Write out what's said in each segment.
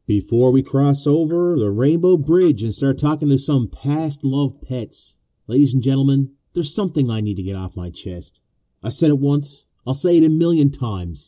Before we cross over the Rainbow Bridge and start talking to some past love pets, ladies and gentlemen, there's something I need to get off my chest. I said it once, I'll say it a million times.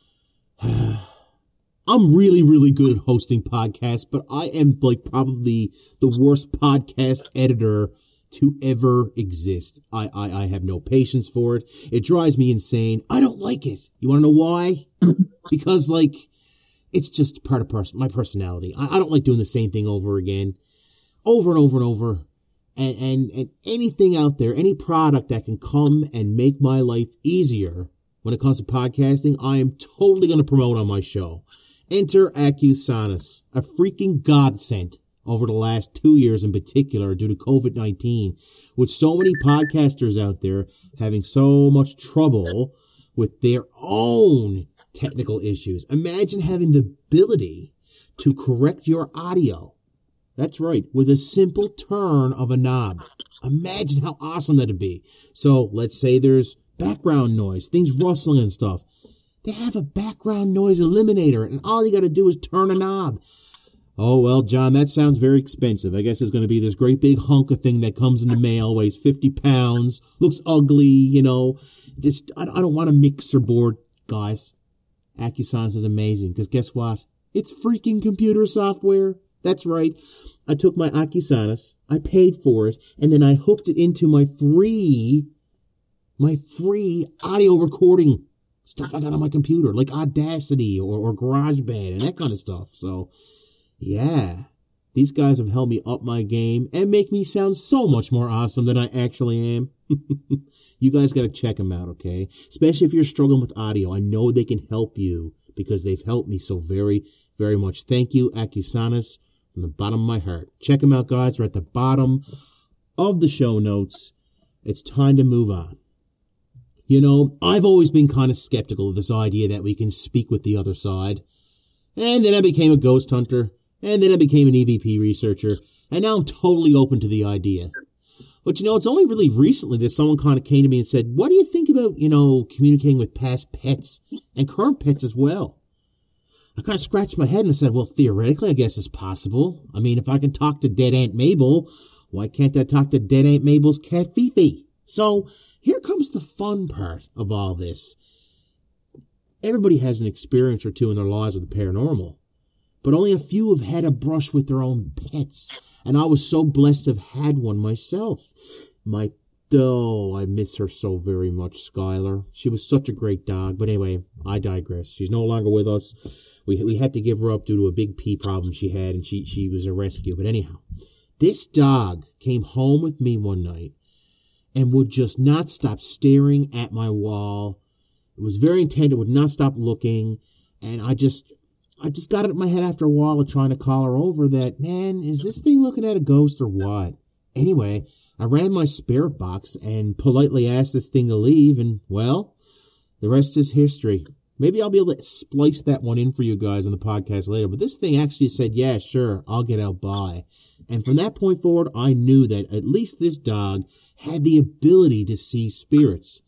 I'm really, really good at hosting podcasts, but I am probably the worst podcast editor to ever exist. I have no patience for it. It drives me insane. I don't like it. You want to know why? Because, it's just part of my personality. I don't like doing the same thing over again. Over and over and over. And anything out there, any product that can come and make my life easier when it comes to podcasting, I am totally going to promote on my show. Enter AccuSonus, a freaking godsend over the last 2 years in particular due to COVID-19, with so many podcasters out there having so much trouble with their own technical issues. Imagine having the ability to correct your audio. That's right, with a simple turn of a knob. Imagine how awesome that'd be. So let's say there's background noise, things rustling and stuff. They have a background noise eliminator, and all you got to do is turn a knob. Oh, well, John, that sounds very expensive. I guess it's going to be this great big hunk of thing that comes in the mail, weighs 50 pounds, looks ugly, I don't want a mixer board, guys. AccuSonus is amazing, because guess what? It's freaking computer software. That's right. I took my AccuSonus, I paid for it, and then I hooked it into my free audio recording stuff I got on my computer, like Audacity or GarageBand and that kind of stuff. So, yeah, these guys have helped me up my game and make me sound so much more awesome than I actually am. You guys got to check them out, okay? Especially if you're struggling with audio. I know they can help you because they've helped me so very, very much. Thank you, AccuSonus, from the bottom of my heart. Check them out, guys. They're at the bottom of the show notes. It's time to move on. I've always been kind of skeptical of this idea that we can speak with the other side. And then I became a ghost hunter. And then I became an EVP researcher. And now I'm totally open to the idea. But, it's only really recently that someone kind of came to me and said, what do you think about, communicating with past pets and current pets as well? I kind of scratched my head and I said, well, theoretically, I guess it's possible. I mean, if I can talk to dead Aunt Mabel, why can't I talk to dead Aunt Mabel's cat Fifi? So here comes the fun part of all this. Everybody has an experience or two in their lives with the paranormal, but only a few have had a brush with their own pets. And I was so blessed to have had one myself. I miss her so very much, Skylar. She was such a great dog. But anyway, I digress. She's no longer with us. We had to give her up due to a big pee problem she had, and she was a rescue. But anyhow, this dog came home with me one night and would just not stop staring at my wall. It was very intent. It would not stop looking. And I just got it in my head after a while of trying to call her over that, man, is this thing looking at a ghost or what? Anyway, I ran my spirit box and politely asked this thing to leave, and, well, the rest is history. Maybe I'll be able to splice that one in for you guys on the podcast later, but this thing actually said, yeah, sure, I'll get out, bye. And from that point forward, I knew that at least this dog had the ability to see spirits.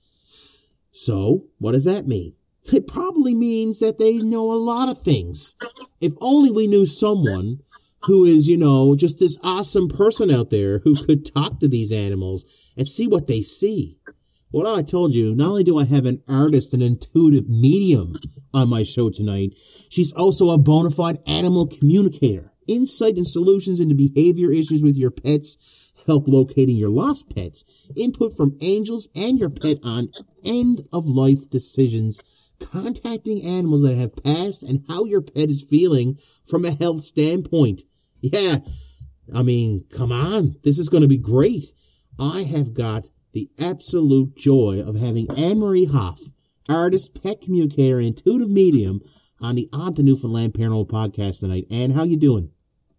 So, what does that mean? It probably means that they know a lot of things. If only we knew someone who is, just this awesome person out there who could talk to these animals and see what they see. Well, I told you, not only do I have an artist, an intuitive medium on my show tonight, she's also a bona fide animal communicator. Insight and solutions into behavior issues with your pets, help locating your lost pets, input from angels and your pet on end-of-life decisions, contacting animals that have passed, and how your pet is feeling from a health standpoint. Yeah, I mean, come on. This is going to be great. I have got the absolute joy of having Anne-Marie Hoff, artist, pet communicator, and intuitive medium, on the On to Newfoundland Paranormal podcast tonight. Anne, how you doing?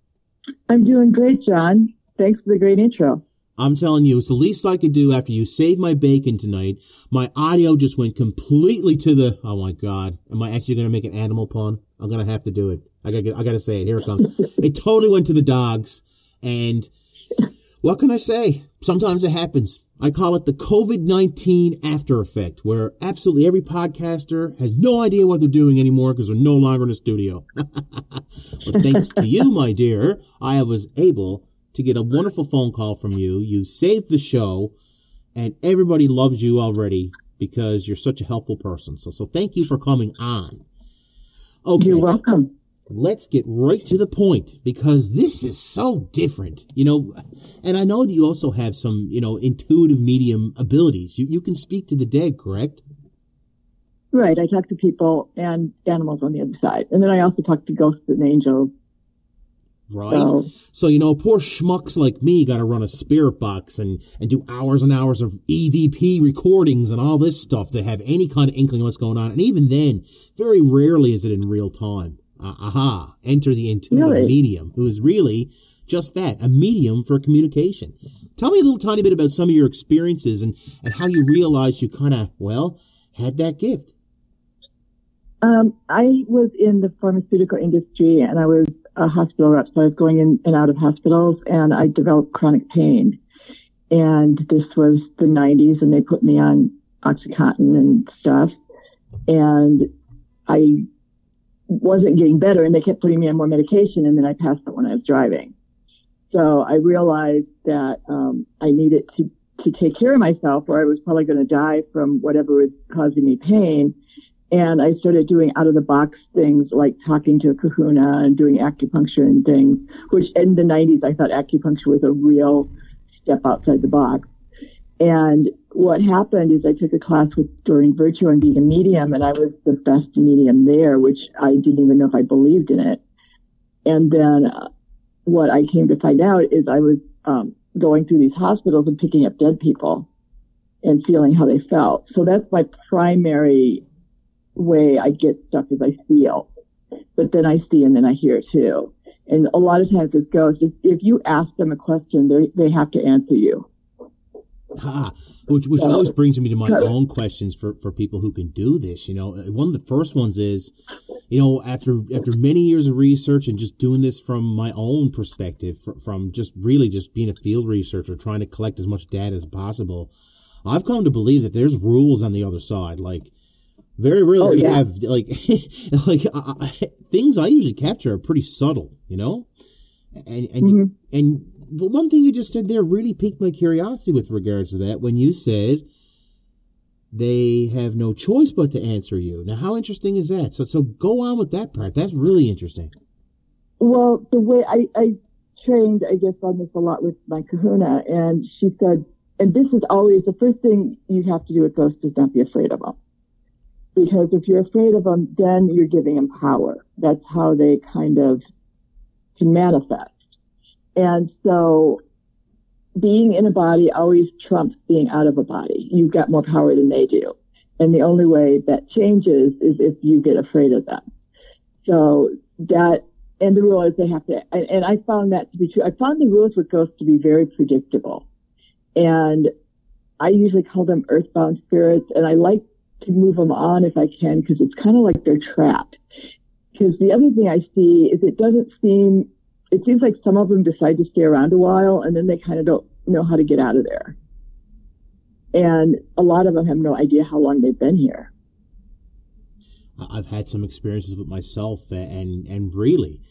I'm doing great, John. Thanks for the great intro. I'm telling you, it's the least I could do after you saved my bacon tonight. My audio just went completely to the... Oh, my God. Am I actually going to make an animal pun? I'm going to have to do it. I got to say it. Here it comes. It totally went to the dogs. And what can I say? Sometimes it happens. I call it the COVID-19 after effect, where absolutely every podcaster has no idea what they're doing anymore because they're no longer in the studio. But thanks to you, my dear, I was able to get a wonderful phone call from you. You saved the show, and everybody loves you already because you're such a helpful person. So thank you for coming on. Okay. You're welcome. Let's get right to the point, because this is so different, and I know that you also have some, intuitive medium abilities. You can speak to the dead, correct? Right. I talk to people and animals on the other side. And then I also talk to ghosts and angels. Right. So poor schmucks like me got to run a spirit box and do hours and hours of EVP recordings and all this stuff to have any kind of inkling of what's going on. And even then, very rarely is it in real time. Enter the intuitive medium, who is really just that, a medium for communication. Tell me a little tiny bit about some of your experiences and how you realized you kind of, had that gift. I was in the pharmaceutical industry, and I was a hospital rep, so I was going in and out of hospitals, and I developed chronic pain. And this was the 90s, and they put me on OxyContin and stuff. And I wasn't getting better, and they kept putting me on more medication, and then I passed out when I was driving. So I realized that I needed to take care of myself, or I was probably going to die from whatever was causing me pain. And I started doing out-of-the-box things like talking to a kahuna and doing acupuncture and things, which in the 90s I thought acupuncture was a real step outside the box. And what happened is I took a class with Doreen Virtue on being a medium, and I was the best medium there, which I didn't even know if I believed in it. And then what I came to find out is I was going through these hospitals and picking up dead people and feeling how they felt. So that's my primary way I get stuff, is I feel. But then I see and then I hear too. And a lot of times it goes, if you ask them a question, they have to answer you. Which always brings me to my own questions for people who can do this. One of the first ones is, after many years of research and just doing this from my own perspective, from just being a field researcher, trying to collect as much data as possible, I've come to believe that there's rules on the other side. Like, very rarely do you have things I usually capture are pretty subtle, and but one thing you just said there really piqued my curiosity with regards to that, when you said they have no choice but to answer you. Now, how interesting is that? So go on with that part. That's really interesting. Well, the way I trained, I guess, on this a lot with my kahuna, and she said, and this is always the first thing you have to do with ghosts is not be afraid of them. Because if you're afraid of them, then you're giving them power. That's how they kind of can manifest. And so being in a body always trumps being out of a body. You've got more power than they do. And the only way that changes is if you get afraid of them. So that, and the rule is they have to, and I found that to be true. I found the rules with ghosts to be very predictable. And I usually call them earthbound spirits, and I like to move them on if I can, because it's kind of like they're trapped. Because the other thing I see is it seems like some of them decide to stay around a while, and then they kind of don't know how to get out of there. And a lot of them have no idea how long they've been here. I've had some experiences with myself, and really,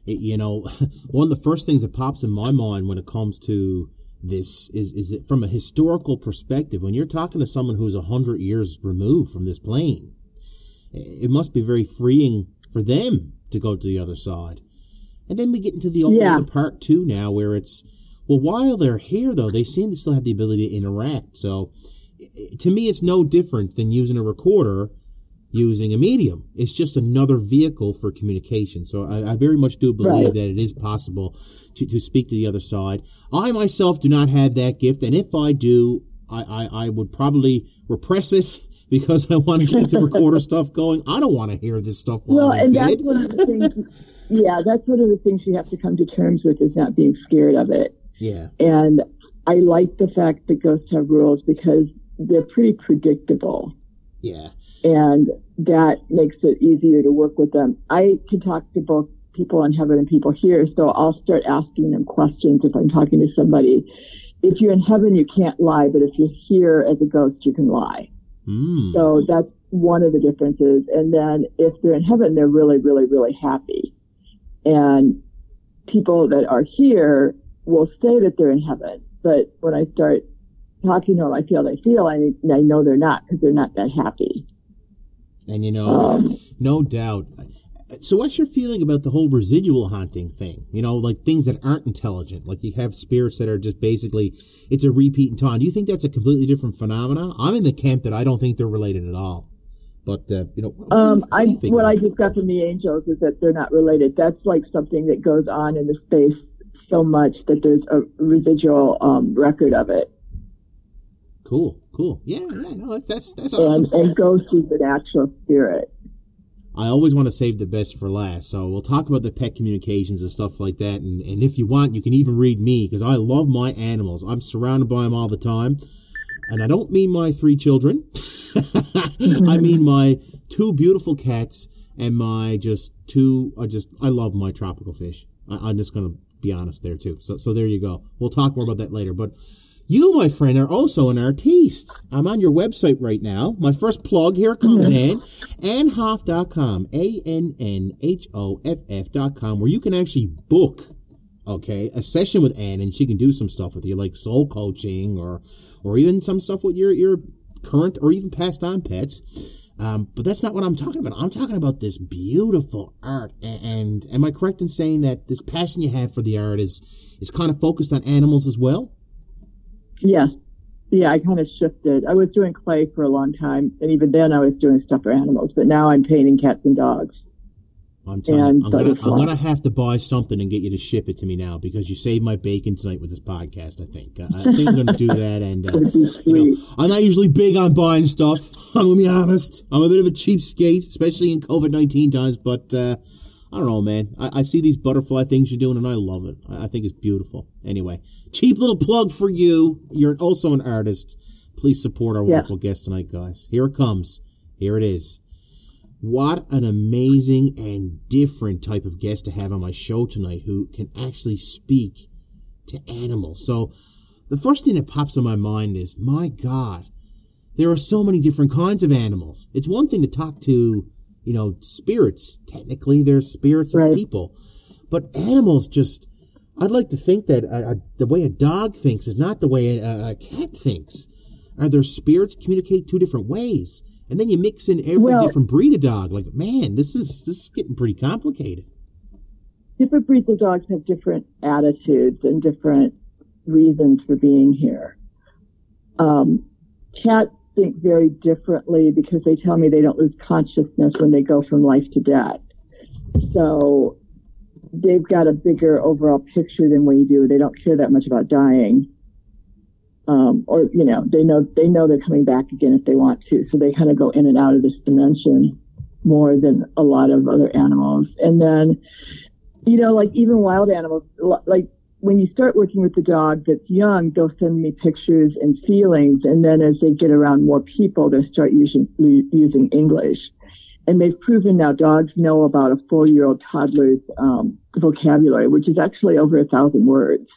one of the first things that pops in my mind when it comes to this is that from a historical perspective, when you're talking to someone who's 100 years removed from this plane, it must be very freeing for them to go to the other side. And then we get into the other part too now, where it's, well, while they're here, though, they seem to still have the ability to interact. So to me, it's no different than using a recorder, using a medium. It's just another vehicle for communication. So I very much do believe that it is possible to speak to the other side. I myself do not have that gift, and if I do, I would probably repress it because I want to keep the recorder stuff going. I don't want to hear this stuff while I'm dead. That's one of the things. Yeah, that's one of the things you have to come to terms with, is not being scared of it. Yeah. And I like the fact that ghosts have rules because they're pretty predictable. Yeah. And that makes it easier to work with them. I can talk to both people in heaven and people here, so I'll start asking them questions if I'm talking to somebody. if you're in heaven, you can't lie, but if you're here as a ghost, you can lie. So that's one of the differences. And then if they're in heaven, they're really, really, really happy. And people that are here will say that they're in heaven, but when I start talking to them, I feel, I know they're not, because they're not that happy. And no doubt. So what's your feeling about the whole residual haunting thing? Like things that aren't intelligent, like you have spirits that are just basically, it's a repeat in time. Do you think that's a completely different phenomena? I'm in the camp that I don't think they're related at all. But, what I just got from the angels is that they're not related. That's like something that goes on in the space so much that there's a residual record of it. Cool. Yeah, no, that's awesome. And ghost is an actual spirit. I always want to save the best for last, so we'll talk about the pet communications and stuff like that, and if you want, you can even read me, because I love my animals. I'm surrounded by them all the time, and I don't mean my 3 children. I mean my 2 beautiful cats and my I love my tropical fish. I'm just going to be honest there, too. So there you go. We'll talk more about that later, but you, my friend, are also an artiste. I'm on your website right now. My first plug, here it comes, Ann. AnnHoff.com, AnnHoff.com, where you can actually book, a session with Ann, and she can do some stuff with you, like soul coaching or even some stuff with your current or even passed on pets. But that's not what I'm talking about. I'm talking about this beautiful art. And am I correct in saying that this passion you have for the art is kind of focused on animals as well? Yes. Yeah, I kind of shifted. I was doing clay for a long time, and even then I was doing stuff for animals, but now I'm painting cats and dogs. I'm telling you, I'm gonna have to buy something and get you to ship it to me now, because you saved my bacon tonight with this podcast. I think I'm gonna do that. And I'm not usually big on buying stuff. I'm gonna be honest. I'm a bit of a cheapskate, especially in COVID-19 times. But I don't know, man. I see these butterfly things you're doing, and I love it. I think it's beautiful. Anyway, cheap little plug for you. You're also an artist. Please support our wonderful guest tonight, guys. Here it comes. Here it is. What an amazing and different type of guest to have on my show tonight, who can actually speak to animals. So the first thing that pops in my mind is, my God, there are so many different kinds of animals. It's one thing to talk to, spirits. Technically, they're spirits of people. But animals just, I'd like to think that the way a dog thinks is not the way a cat thinks. Are their spirits communicate 2 different ways? And then you mix in every different breed of dog. Like, man, this is getting pretty complicated. Different breeds of dogs have different attitudes and different reasons for being here. Cats think very differently because they tell me they don't lose consciousness when they go from life to death. So they've got a bigger overall picture than we do. They don't care that much about dying. They know they're coming back again if they want to. So they kind of go in and out of this dimension more than a lot of other animals. And then, like even wild animals, like when you start working with the dog that's young, they'll send me pictures and feelings. And then as they get around more people, they'll start using English. And they've proven now dogs know about a 4-year-old toddler's vocabulary, which is actually over 1,000 words.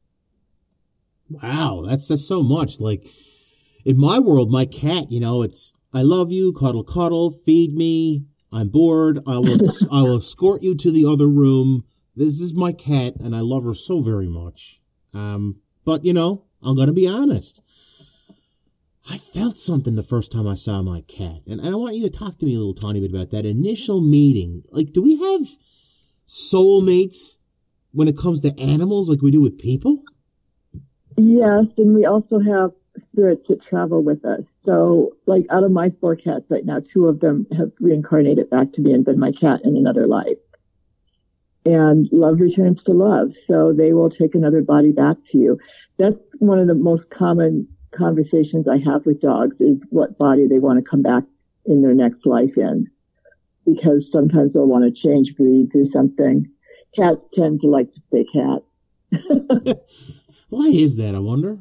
Wow, that's so much. Like, in my world, my cat, it's, I love you, cuddle, cuddle, feed me, I'm bored, I will escort you to the other room. This is my cat, and I love her so very much. But, I'm going to be honest. I felt something the first time I saw my cat. And I want you to talk to me a little tiny bit about that initial meeting. Like, do we have soulmates when it comes to animals like we do with people? Yes, and we also have spirits that travel with us. So, like, out of my 4 cats right now, 2 of them have reincarnated back to me and been my cat in another life. And love returns to love. So they will take another body back to you. That's one of the most common conversations I have with dogs, is what body they want to come back in their next life in. Because sometimes they'll want to change breeds or something. Cats tend to like to stay cat. Why is that, I wonder?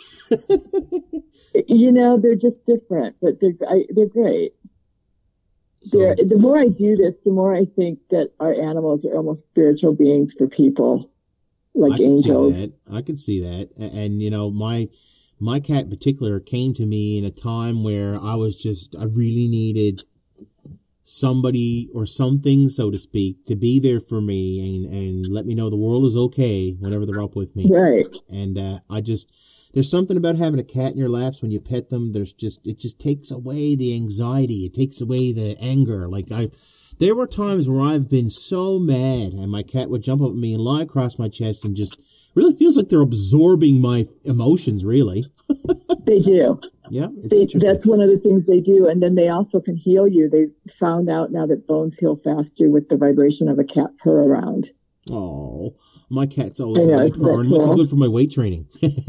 They're just different, but they're great. So, the more I do this, the more I think that our animals are almost spiritual beings for people. like angels. I could see that. And, my cat in particular came to me in a time where I really needed somebody or something, so to speak, to be there for me and let me know the world is okay whenever they're up with me. Right. And there's something about having a cat in your laps when you pet them. It just takes away the anxiety. It takes away the anger. There were times where I've been so mad and my cat would jump up at me and lie across my chest and just really feels like they're absorbing my emotions, really. They do. Yeah, that's one of the things they do. And then they also can heal you. They've found out now that bones heal faster with the vibration of a cat purr around. Oh, my cat's always purring. Looking good for my weight training.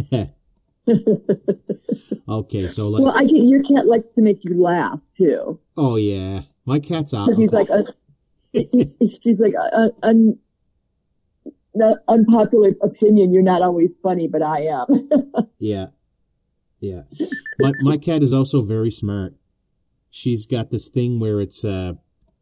Okay, so well, your cat likes to make you laugh too. Oh yeah, my cat's out. He's like she's like an unpopular opinion. You're not always funny, but I am. Yeah. My cat is also very smart. She's got this thing where it's so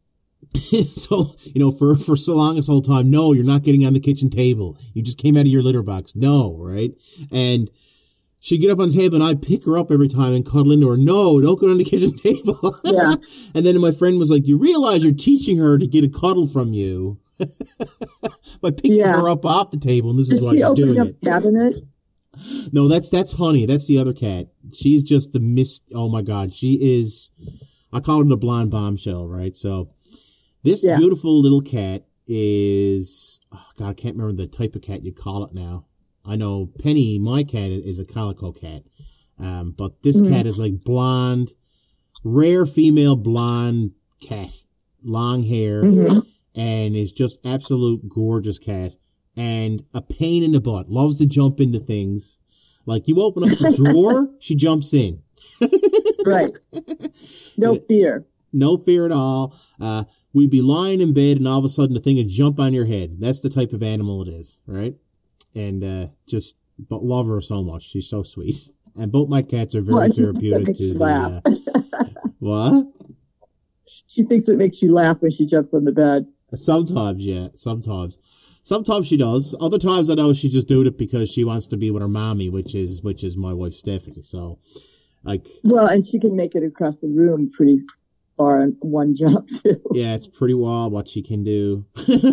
for so long this whole time, no, you're not getting on the kitchen table. You just came out of your litter box. No, right? And she'd get up on the table and I'd pick her up every time and cuddle into her. No, don't go on the kitchen table. Yeah. And then my friend was like, you realize you're teaching her to get a cuddle from you by picking her up off the table, and this is why she's doing it. Cabinet? No, that's Honey. That's the other cat. She's just oh my God. She is, I call her the blonde bombshell, right? So this beautiful little cat is, oh God, I can't remember the type of cat you call it now. I know Penny, my cat, is a calico cat. But this cat is like blonde, rare female blonde cat, long hair, and is just absolute gorgeous cat. And a pain in the butt. Loves to jump into things. Like you open up the drawer, she jumps in. Right. No fear. No fear at all. We'd be lying in bed and all of a sudden the thing would jump on your head. That's the type of animal it is, right? And but love her so much. She's so sweet. And both my cats are very therapeutic to the what? She thinks it makes you laugh when she jumps on the bed. Sometimes, yeah. Sometimes she does. Other times I know she's just doing it because she wants to be with her mommy, which is my wife Stephanie. So, well, and she can make it across the room pretty far in one jump too. Yeah, it's pretty wild what she can do.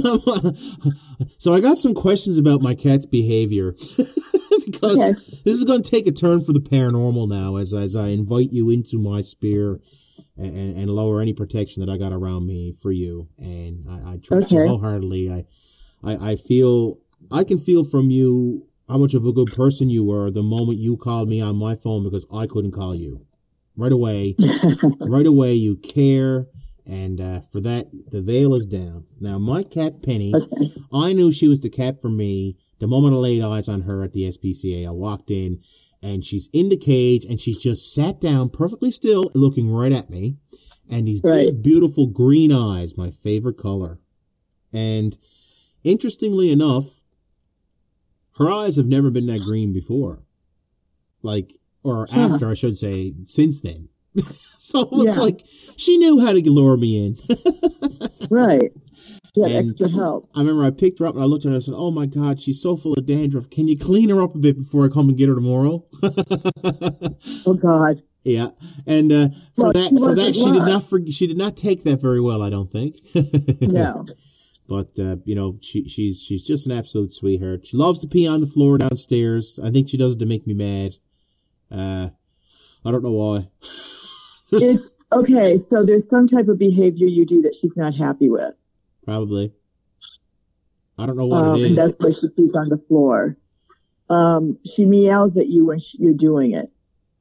So I got some questions about my cat's behavior because this is going to take a turn for the paranormal now as I invite you into my sphere and lower any protection that I got around me for you. And I trust you wholeheartedly. I can feel from you how much of a good person you were the moment you called me on my phone because I couldn't call you. Right away, you care, and for that, the veil is down. Now, my cat, Penny, I knew she was the cat for me the moment I laid eyes on her at the SPCA. I walked in, and she's in the cage, and she's just sat down perfectly still, looking right at me, and these big, beautiful green eyes, my favorite color. And interestingly enough, her eyes have never been that green before. Or after, I should say, since then. So it's like, she knew how to lure me in. Right. Yeah, extra help. I remember I picked her up and I looked at her and I said, oh my God, she's so full of dandruff. Can you clean her up a bit before I come and get her tomorrow? Oh God. Yeah. And for that, she did not take that very well, I don't think. No. But, she's just an absolute sweetheart. She loves to pee on the floor downstairs. I think she does it to make me mad. I don't know why. Okay, so there's some type of behavior you do that she's not happy with. Probably. I don't know what it is. And that's why she pees on the floor. She meows at you when you're doing it.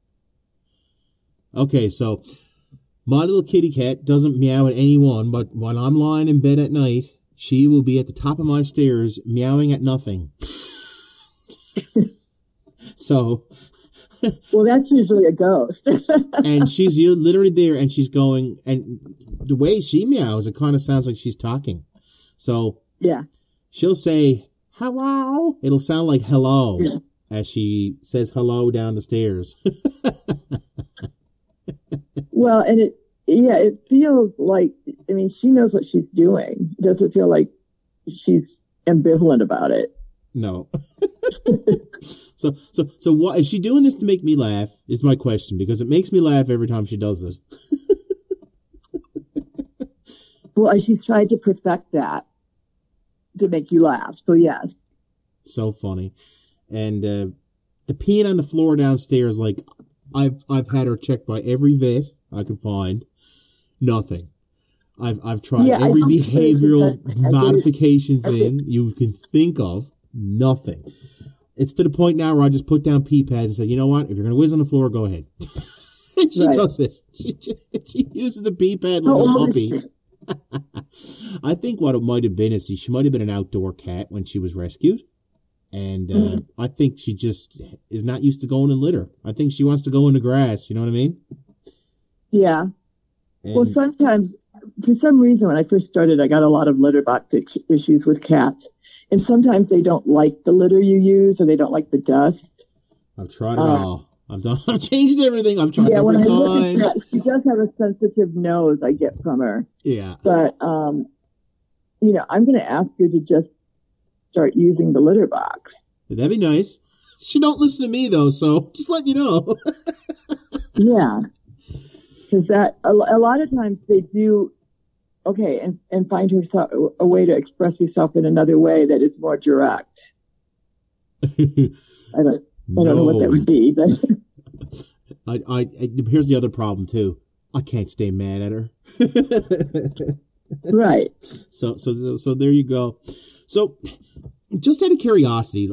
Okay, so my little kitty cat doesn't meow at anyone, but when I'm lying in bed at night, she will be at the top of my stairs meowing at nothing. So... Well, that's usually a ghost. And she's literally there, and she's going, and the way she meows, it kind of sounds like she's talking. So she'll say, hello. It'll sound like hello as she says hello down the stairs. Well, and it feels like, she knows what she's doing. It doesn't feel like she's ambivalent about it. No. So what is she doing this to make me laugh? Is my question, because it makes me laugh every time she does it. Well, she's tried to perfect that to make you laugh. So yes. So funny. And the peeing on the floor downstairs, like I've had her checked by every vet I can find. Nothing. I've tried every behavioral modification thing you can think of. Nothing. It's to the point now where I just put down pee pads and say, you know what? If you're going to whiz on the floor, go ahead. And she does it. She uses the pee pad like a puppy. I think what it might have been is she might have been an outdoor cat when she was rescued. And I think she just is not used to going in litter. I think she wants to go in the grass. You know what I mean? Yeah. Well, sometimes, for some reason, when I first started, I got a lot of litter box issues with cats. And sometimes they don't like the litter you use, or they don't like the dust. I've tried it all. I've changed everything. I've tried every kind. She does have a sensitive nose I get from her. Yeah. But, I'm going to ask her to just start using the litter box. That'd be nice. She don't listen to me, though, so just letting you know. Yeah. Because a lot of times they do, and find herself a way to express herself in another way that is more direct. I don't know what that would be, but here's the other problem too. I can't stay mad at her. Right. So there you go. So just out of curiosity,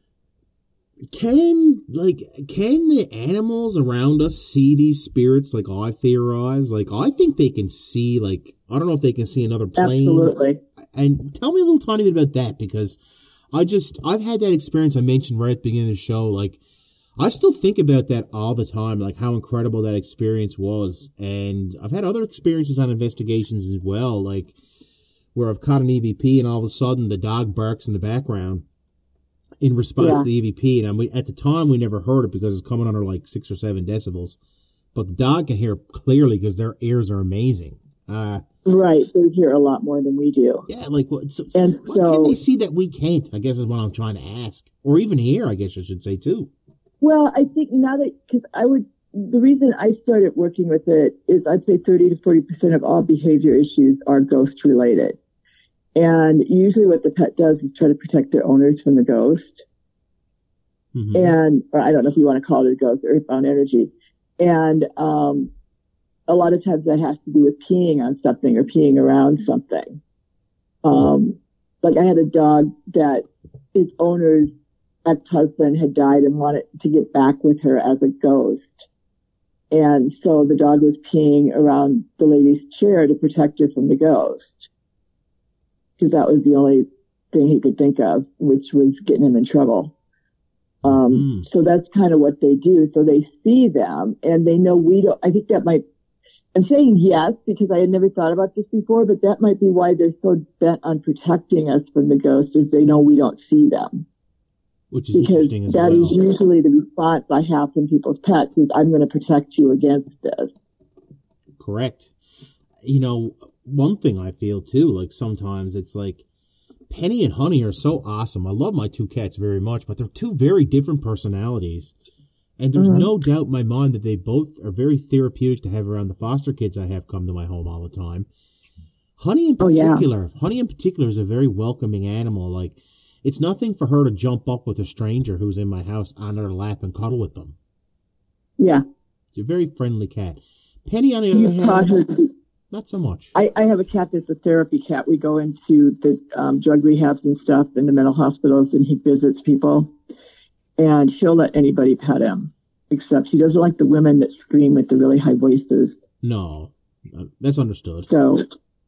can the animals around us see these spirits like I theorize? I think they can see, I don't know if they can see another plane. Absolutely. And tell me a little tiny bit about that, because I've had that experience I mentioned right at the beginning of the show. I still think about that all the time, how incredible that experience was. And I've had other experiences on investigations as well, where I've caught an EVP and all of a sudden the dog barks in the background in response to the EVP. And at the time, we never heard it because it's coming under 6 or 7 decibels. But the dog can hear clearly because their ears are amazing. Right. They hear a lot more than we do. Yeah. What can they see that we can't, I guess is what I'm trying to ask. Or even hear, I guess I should say, too. Well, I think the reason I started working with it is I'd say 30 to 40% of all behavior issues are ghost related. And usually what the pet does is try to protect their owners from the ghost. Mm-hmm. Or I don't know if you want to call it a ghost or earthbound energy. And a lot of times that has to do with peeing on something or peeing around something. I had a dog that its owner's ex-husband had died and wanted to get back with her as a ghost. And so the dog was peeing around the lady's chair to protect her from the ghost. Because that was the only thing he could think of, which was getting him in trouble. So that's kind of what they do. So they see them and they know we don't. I think that might, I'm saying yes because I had never thought about this before, but that might be why they're so bent on protecting us from the ghost, is they know we don't see them. Which is interesting as well. Because that is usually the response I have from people's pets is, I'm going to protect you against this. Correct. One thing I feel too, sometimes it's Penny and Honey are so awesome. I love my 2 cats very much, but they're 2 very different personalities. And there's no doubt in my mind that they both are very therapeutic to have around the foster kids I have come to my home all the time. Honey in particular is a very welcoming animal. It's nothing for her to jump up with a stranger who's in my house on her lap and cuddle with them. Yeah. She's a very friendly cat. Penny, on the other hand, not so much. I have a cat that's a therapy cat. We go into the drug rehabs and stuff in the mental hospitals, and he visits people. And she'll let anybody pet him, except she doesn't like the women that scream with the really high voices. No, that's understood. So...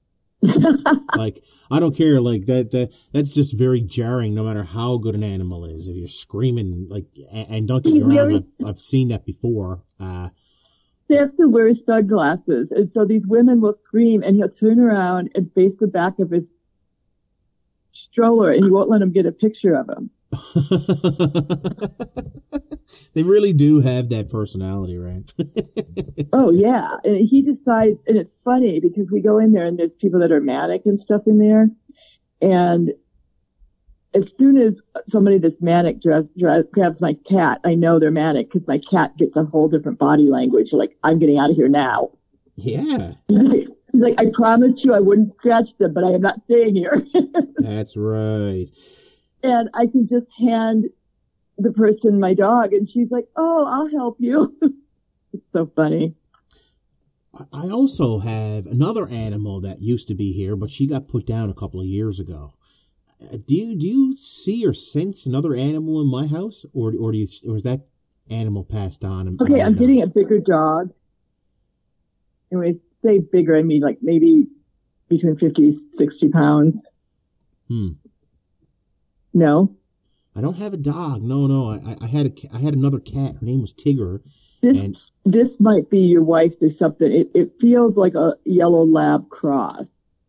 I don't care. That's just very jarring. No matter how good an animal is, if you're screaming, and don't get me wrong, I've seen that before. They have to wear sunglasses, and so these women will scream, and he'll turn around and face the back of his stroller, and he won't let them get a picture of him. They really do have that personality, right? Oh, yeah. And he decides, and it's funny because we go in there and there's people that are manic and stuff in there. And as soon as somebody that's manic grabs my cat, I know they're manic because my cat gets a whole different body language. Like, I'm getting out of here now. Yeah. He's like, I promised you I wouldn't scratch them, but I am not staying here. That's right. And I can just hand the person my dog, and she's like, oh, I'll help you. It's so funny. I also have another animal that used to be here, but she got put down a couple of years ago. Do you see or sense another animal in my house, or is that animal passed on? Okay, I'm getting a bigger dog. And when I say bigger, I mean like maybe between 50, 60 pounds. No, I don't have a dog. No. I had another cat. Her name was Tigger. This might be your wife's or something. It feels like a yellow lab cross.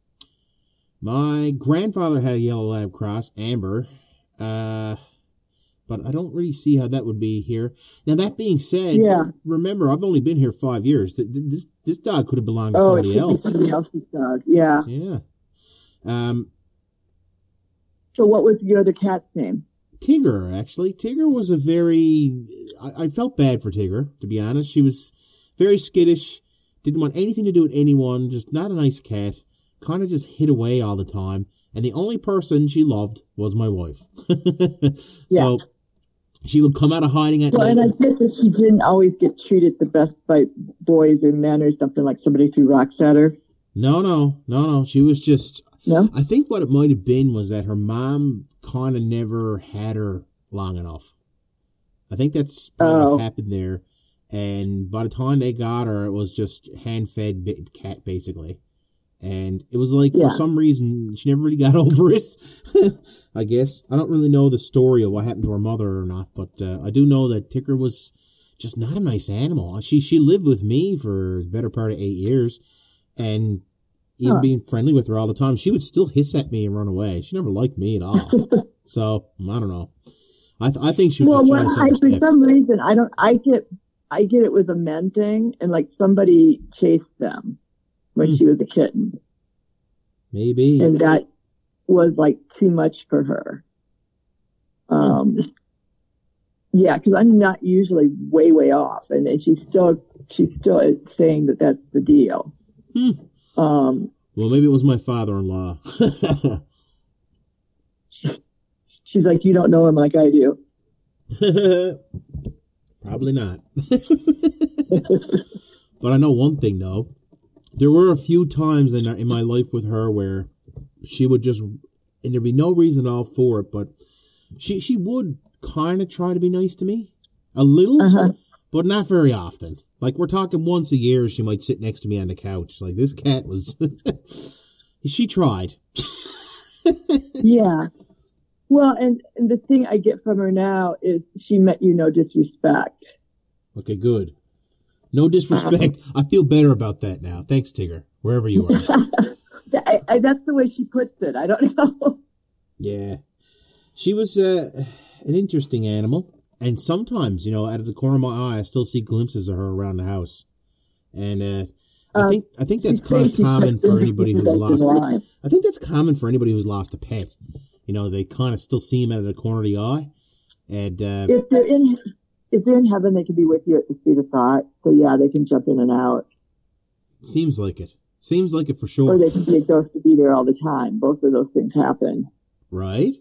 My grandfather had a yellow lab cross, Amber, but I don't really see how that would be here. Now, that being said, remember, I've only been here 5 years. This dog could have belonged to somebody else. Somebody else's dog, yeah. Yeah. So what was your other cat's name? Tigger, actually. Tigger was I felt bad for Tigger, to be honest. She was very skittish, didn't want anything to do with anyone, just not a nice cat. Kind of just hid away all the time. And the only person she loved was my wife. So she would come out of hiding at night. And I guess that she didn't always get treated the best by boys or men or something, like somebody threw rocks at her. No. She was just... No? I think what it might have been was that her mom kind of never had her long enough. I think that's probably what happened there. And by the time they got her, it was just hand-fed cat, basically. And it was like, for some reason, she never really got over it, I guess. I don't really know the story of what happened to her mother or not, but I do know that Tigger was just not a nice animal. She lived with me for the better part of 8 years, and even being friendly with her all the time, she would still hiss at me and run away. She never liked me at all. So, I don't know. I think she was trying for some reason, I get it was a men thing, and like somebody chased them when she was a kitten. Maybe. And that was like too much for her. Yeah, because I'm not usually way off, and she's still is saying that that's the deal. Well, maybe it was my father-in-law. She's like, you don't know him like I do. Probably not. But I know one thing, though. There were a few times in my life with her where she would just, and there'd be no reason at all for it, but she would kind of try to be nice to me. A little, but not very often. Like, we're talking once a year, she might sit next to me on the couch. Like, this cat was... She tried. Yeah. Well, and the thing I get from her now is she meant you no disrespect. Okay, good. No disrespect. I feel better about that now. Thanks, Tigger, wherever you are. That's the way she puts it. I don't know. Yeah. She was an interesting animal. And sometimes, out of the corner of my eye, I still see glimpses of her around the house. And I think that's kind of common for anybody who's lost. I think that's common for anybody who's lost a pet. They kind of still see him out of the corner of the eye. And if they're in heaven, they can be with you at the speed of thought. So yeah, they can jump in and out. Seems like it. Seems like it for sure. Or they can be a ghost to be there all the time. Both of those things happen. Right?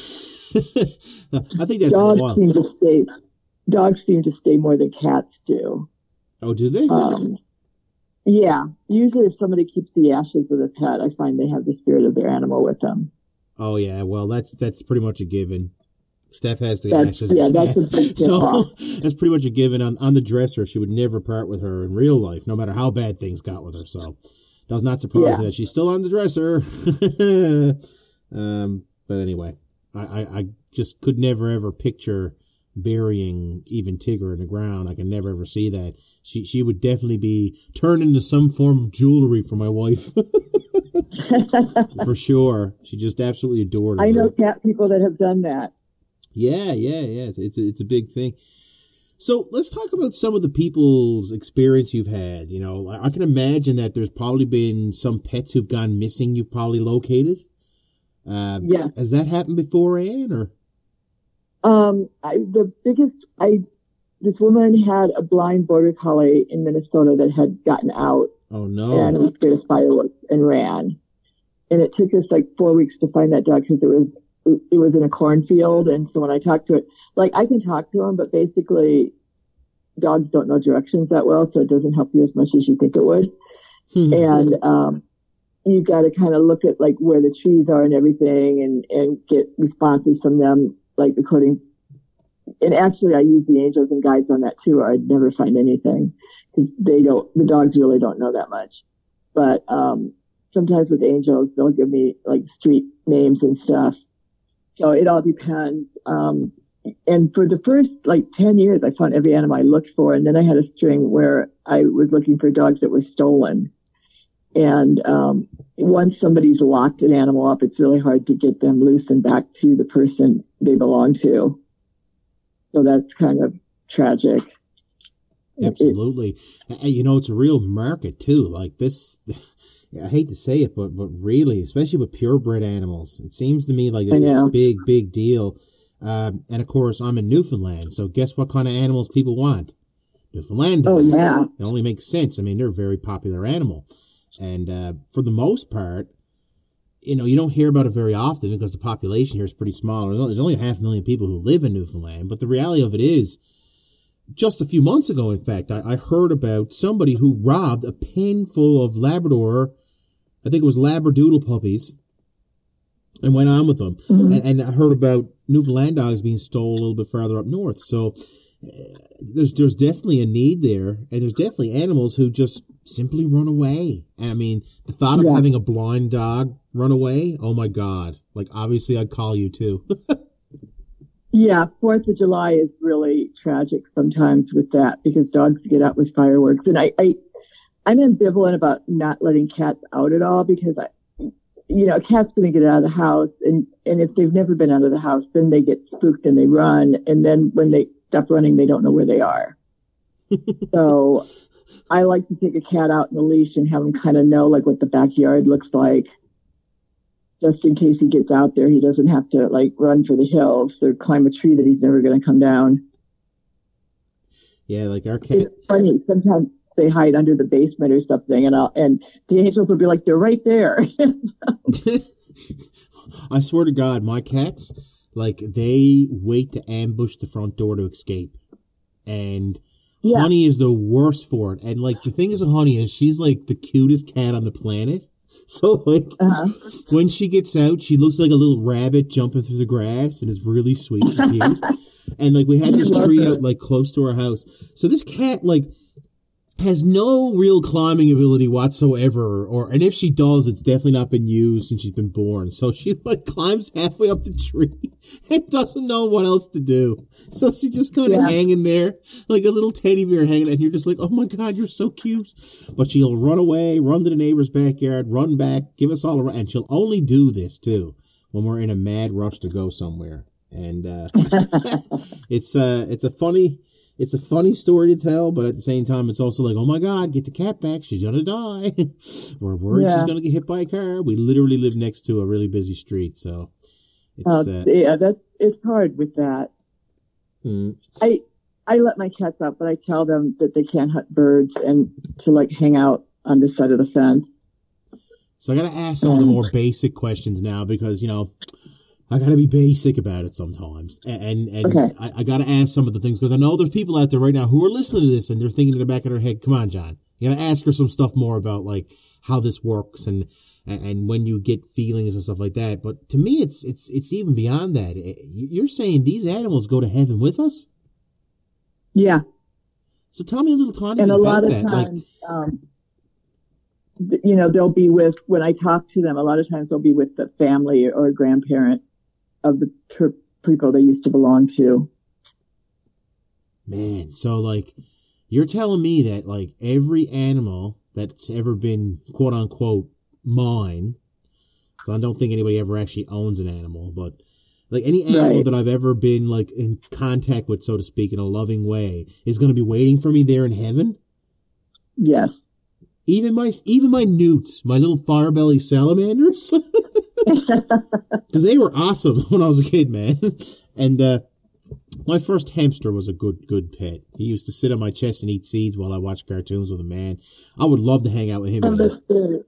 I think that's wild. Dogs seem to stay more than cats do. Oh, do they? Yeah. Usually if somebody keeps the ashes of a pet, I find they have the spirit of their animal with them. Oh, yeah. Well, that's pretty much a given. Steph has the ashes of a cat. That's a big so that's pretty much a given. On the dresser, she would never part with her in real life, no matter how bad things got with her. So does not surprise me that she's still on the dresser. But anyway, I just could never, ever picture burying even Tigger in the ground. I can never, ever see that. She would definitely be turned into some form of jewelry for my wife. For sure. She just absolutely adored her. I know cat people that have done that. Yeah. It's a big thing. So let's talk about some of the people's experience you've had. I can imagine that there's probably been some pets who've gone missing you've probably located. Yeah. Has that happened before, Ann? Or This woman had a blind border collie in Minnesota that had gotten out. Oh no! And was scared of fireworks and ran. And it took us like 4 weeks to find that dog because it was in a cornfield. And so when I talked to it, like I can talk to them, but basically dogs don't know directions that well, so it doesn't help you as much as you think it would. And you got to kind of look at like where the trees are and everything, and get responses from them, like according. And actually, I use the angels and guides on that too, or I'd never find anything because the dogs really don't know that much. But sometimes with angels, they'll give me like street names and stuff. So it all depends. And for the first like 10 years, I found every animal I looked for. And then I had a string where I was looking for dogs that were stolen. And once somebody's locked an animal up, it's really hard to get them loose and back to the person they belong to. So that's kind of tragic. Absolutely. It's a real market too. Like this, I hate to say it, but really, especially with purebred animals, it seems to me like it's a big, big deal. And of course, I'm in Newfoundland. So guess what kind of animals people want? Newfoundland dogs. Oh, yeah. It only makes sense. I mean, they're a very popular animal. And for the most part, you don't hear about it very often because the population here is pretty small. There's only 500,000 people who live in Newfoundland. But the reality of it is, just a few months ago, in fact, I heard about somebody who robbed a pen full of Labrador, I think it was Labradoodle puppies, and went on with them. Mm-hmm. And I heard about Newfoundland dogs being stolen a little bit further up north. So there's definitely a need there, and there's definitely animals who just simply run away. And I mean, the thought of having a blind dog run away, oh my God. Like, obviously I'd call you too. Yeah, 4th of July is really tragic sometimes with that because dogs get out with fireworks. And I'm ambivalent about not letting cats out at all because a cat's going to get out of the house, and if they've never been out of the house, then they get spooked and they run, and then when they stop running, they don't know where they are. So I like to take a cat out in a leash and have him kind of know like what the backyard looks like. Just in case he gets out there, he doesn't have to like run for the hills or climb a tree that he's never going to come down. Yeah, like our cat. It's funny. Sometimes they hide under the basement or something, and the angels will be like, "They're right there." I swear to God, my cats, like they wait to ambush the front door to escape, and Honey is the worst for it. And like the thing is with Honey is she's like the cutest cat on the planet. So, like, when she gets out, she looks like a little rabbit jumping through the grass, and it's really sweet and cute. And, like, we had this tree out, like, close to our house. So this cat, like, has no real climbing ability whatsoever. And if she does, it's definitely not been used since she's been born. So she, like, climbs halfway up the tree and doesn't know what else to do. So she's just kind of hanging there, like a little teddy bear hanging, and you're just like, oh my God, you're so cute. But she'll run away, run to the neighbor's backyard, run back, give us all a run. And she'll only do this, too, when we're in a mad rush to go somewhere. And it's a funny story to tell, but at the same time, it's also like, oh my God, get the cat back. She's going to die. We're worried she's going to get hit by a car. We literally live next to a really busy street. So it's hard with that. I let my cats out, but I tell them that they can't hunt birds and to like hang out on this side of the fence. So I got to ask some of the more basic questions now because, I got to be basic about it sometimes. And okay. I got to ask some of the things because I know there's people out there right now who are listening to this and they're thinking in the back of their head, come on, John. You got to ask her some stuff more about like how this works and when you get feelings and stuff like that. But to me, it's even beyond that. You're saying these animals go to heaven with us? Yeah. So tell me a little tiny bit about that. And a lot of times, they'll be with, when I talk to them, a lot of times they'll be with the family or a grandparent of the people they used to belong to. Man, so like you're telling me that like every animal that's ever been quote unquote mine, so I don't think anybody ever actually owns an animal, but like any animal that I've ever been like in contact with, so to speak, in a loving way, is going to be waiting for me there in heaven? Yes. Even my newts, my little firebelly salamanders. Because they were awesome when I was a kid, man. And my first hamster was a good pet. He used to sit on my chest and eat seeds while I watched cartoons with him, man. I would love to hang out with him again.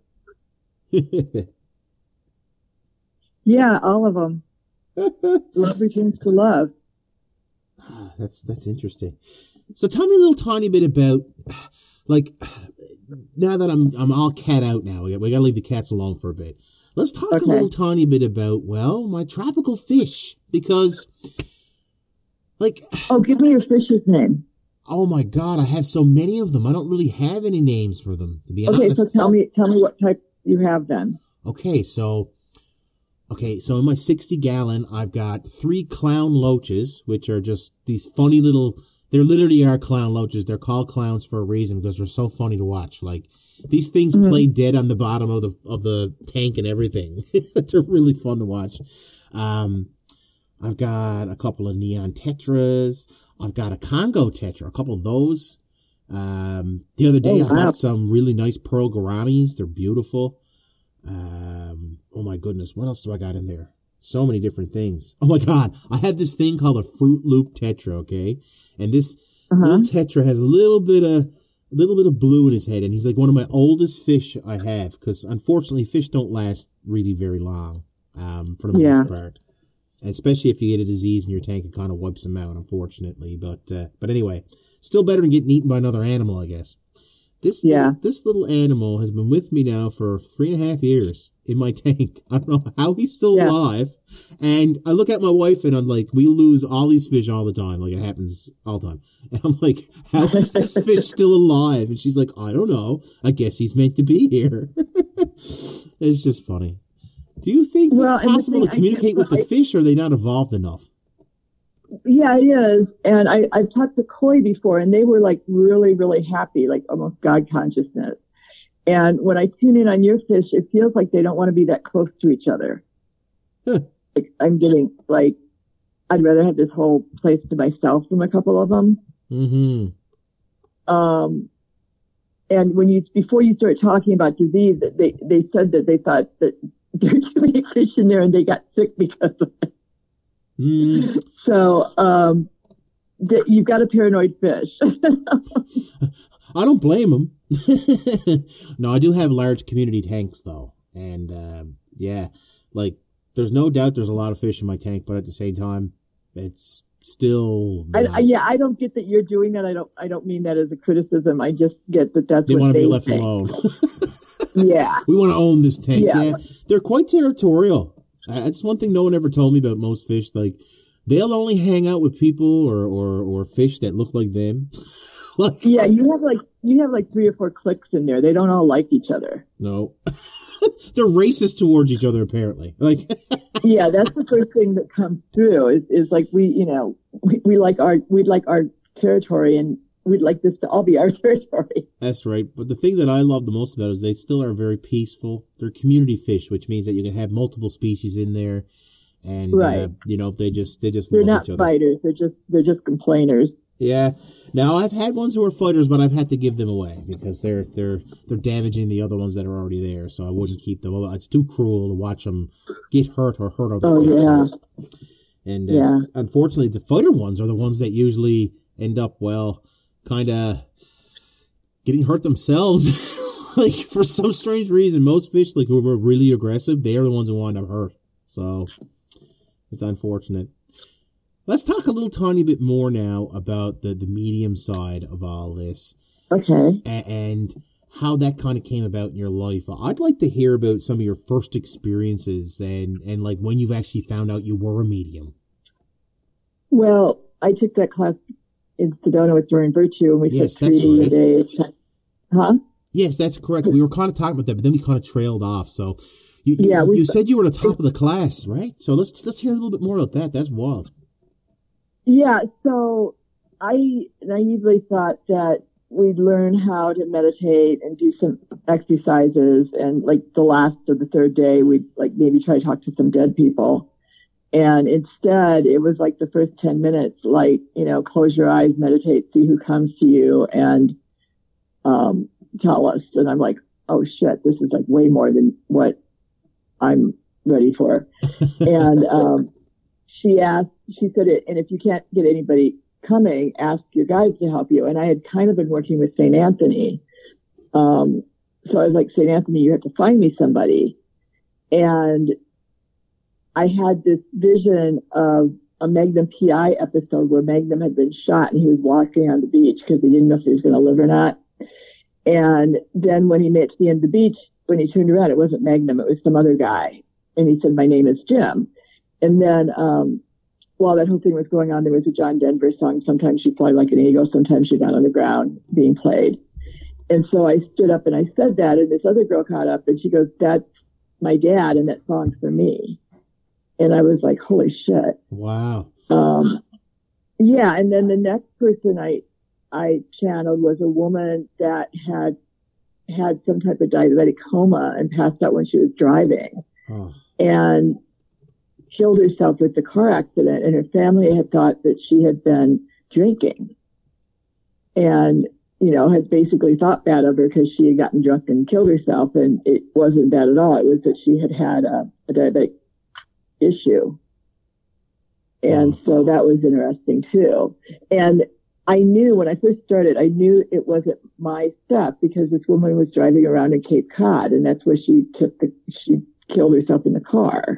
Yeah, all of them. Love returns to love. That's interesting. So tell me a little tiny bit about, like, now that I'm all cat out now, we gotta leave the cats alone for a bit. Let's talk a little tiny bit about, well, my tropical fish, because, like... Oh, give me your fish's name. Oh my God, I have so many of them. I don't really have any names for them, to be honest. Okay, so tell me what type you have then. Okay, so in my 60-gallon, I've got 3 clown loaches, which are just these funny little... They literally are clown loaches. They're called clowns for a reason because they're so funny to watch. Like, these things play dead on the bottom of the tank and everything. They're really fun to watch. I've got a couple of neon tetras. I've got a Congo tetra, a couple of those. The other day I bought some really nice pearl gouramis. They're beautiful. Oh my goodness, what else do I got in there? So many different things. Oh my God, I have this thing called a Fruit Loop tetra, okay? And this little tetra has a little bit of blue in his head, and he's like one of my oldest fish I have, because unfortunately fish don't last really very long, for the most part. And especially if you get a disease in your tank, it kind of wipes them out, unfortunately. But anyway, still better than getting eaten by another animal, I guess. This little animal has been with me now for 3.5 years in my tank. I don't know how he's still alive. And I look at my wife and I'm like, we lose all these fish all the time. Like, it happens all the time. And I'm like, how is this fish still alive? And she's like, I don't know. I guess he's meant to be here. It's just funny. Do you think it's possible to communicate with the fish, or are they not evolved enough? Yeah, it is. And I've talked to koi before, and they were like really, really happy, like almost God consciousness. And when I tune in on your fish, it feels like they don't want to be that close to each other. Like, I'm getting like, I'd rather have this whole place to myself from a couple of them. Mm-hmm. And before you start talking about disease, they said that they thought that there were too many fish in there and they got sick because of it. Mm. So, you've got a paranoid fish. I don't blame them. No, I do have large community tanks though. And, like, there's no doubt there's a lot of fish in my tank, but at the same time, it's still... I don't get that you're doing that. I don't mean that as a criticism. I just get that that's they what want to they be left think. alone. Yeah. We want to own this tank. Yeah. They're quite territorial. That's one thing no one ever told me about most fish. Like, they'll only hang out with people or fish that look like them. Like, yeah, you have like 3 or 4 cliques in there. They don't all like each other. No. They're racist towards each other, apparently. Like, yeah, that's the first thing that comes through is like we'd like our territory, and we'd like this to all be our territory. That's right. But the thing that I love the most about it is they still are very peaceful. They're community fish, which means that you can have multiple species in there, and they just they're love each other. not fighters. They're just complainers. Yeah. Now I've had ones who are fighters, but I've had to give them away because they're damaging the other ones that are already there. So I wouldn't keep them. It's too cruel to watch them get hurt or hurt other fish. Yeah. And unfortunately, the fighter ones are the ones that usually end up kind of getting hurt themselves. Like, for some strange reason, most fish who are really aggressive, they are the ones who wind up hurt. So it's unfortunate. Let's talk a little tiny bit more now about the medium side of all this. Okay. And how that kind of came about in your life. I'd like to hear about some of your first experiences and like when you've actually found out you were a medium. Well, I took that class in Sedona with Doreen Virtue, and we took 3 right. days. Huh? Yes, that's correct. We were kind of talking about that, but then we kind of trailed off. So you said you were the top of the class, right? So let's hear a little bit more about that. That's wild. Yeah, so I naively thought that we'd learn how to meditate and do some exercises, and like the last or the 3rd day, we'd like maybe try to talk to some dead people. And instead, it was like the first 10 minutes, like, close your eyes, meditate, see who comes to you, and tell us. And I'm like, oh shit, this is like way more than what I'm ready for. And she said, and if you can't get anybody coming, ask your guides to help you. And I had kind of been working with St. Anthony. So I was like, St. Anthony, you have to find me somebody. And I had this vision of a Magnum PI episode where Magnum had been shot and he was walking on the beach because he didn't know if he was going to live or not. And then when he made it to the end of the beach, when he turned around, it wasn't Magnum, it was some other guy. And he said, my name is Jim. And then, while that whole thing was going on, there was a John Denver song, Sometimes You Fly Like an Eagle, Sometimes You're Down on the Ground, being played. And so I stood up and I said that, and this other girl caught up and she goes, that's my dad and that song's for me. And I was like, holy shit. Wow. Yeah. And then the next person I channeled was a woman that had some type of diabetic coma and passed out when she was driving. Oh. And killed herself with the car accident, and her family had thought that she had been drinking and, had basically thought bad of her because she had gotten drunk and killed herself. And it wasn't that at all. It was that she had a diabetic issue. And so that was interesting too. And I knew when I first started, I knew it wasn't my stuff because this woman was driving around in Cape Cod, and that's where she killed herself in the car.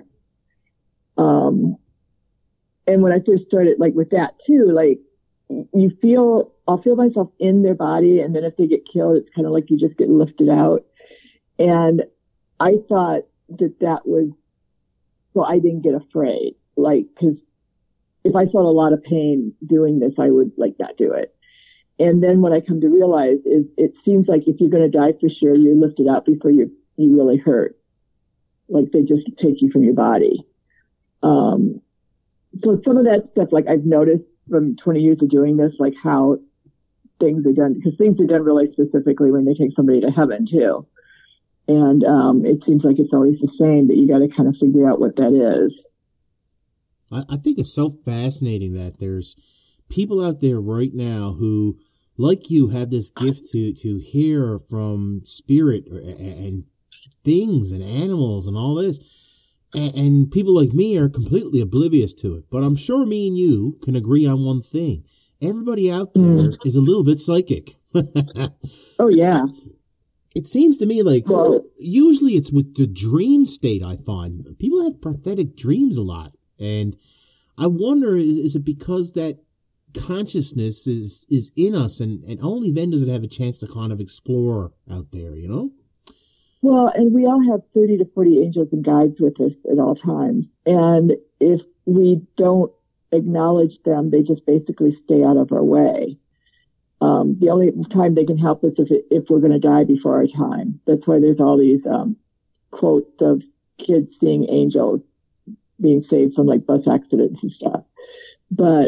And when I first started, like with that too, like I'll feel myself in their body. And then if they get killed, it's kind of like you just get lifted out. And I thought that was, so I didn't get afraid, like, cause if I felt a lot of pain doing this, I would like not do it. And then what I come to realize is it seems like if you're going to die for sure, you're lifted out before you really hurt. Like they just take you from your body. So some of that stuff, like I've noticed from 20 years of doing this, like how things are done, because things are done really specifically when they take somebody to heaven too. And it seems like it's always the same, but you got to kind of figure out what that is. I think it's so fascinating that there's people out there right now who, like you, have this gift to hear from spirit and things and animals and all this. And people like me are completely oblivious to it. But I'm sure me and you can agree on one thing. Everybody out there is a little bit psychic. Oh, yeah. It seems to me like usually it's with the dream state, I find. People have prophetic dreams a lot. And I wonder, is it because that consciousness is in us and only then does it have a chance to kind of explore out there, Well, and we all have 30 to 40 angels and guides with us at all times. And if we don't acknowledge them, they just basically stay out of our way. The only time they can help us is if we're going to die before our time. That's why there's all these quotes of kids seeing angels being saved from like bus accidents and stuff. But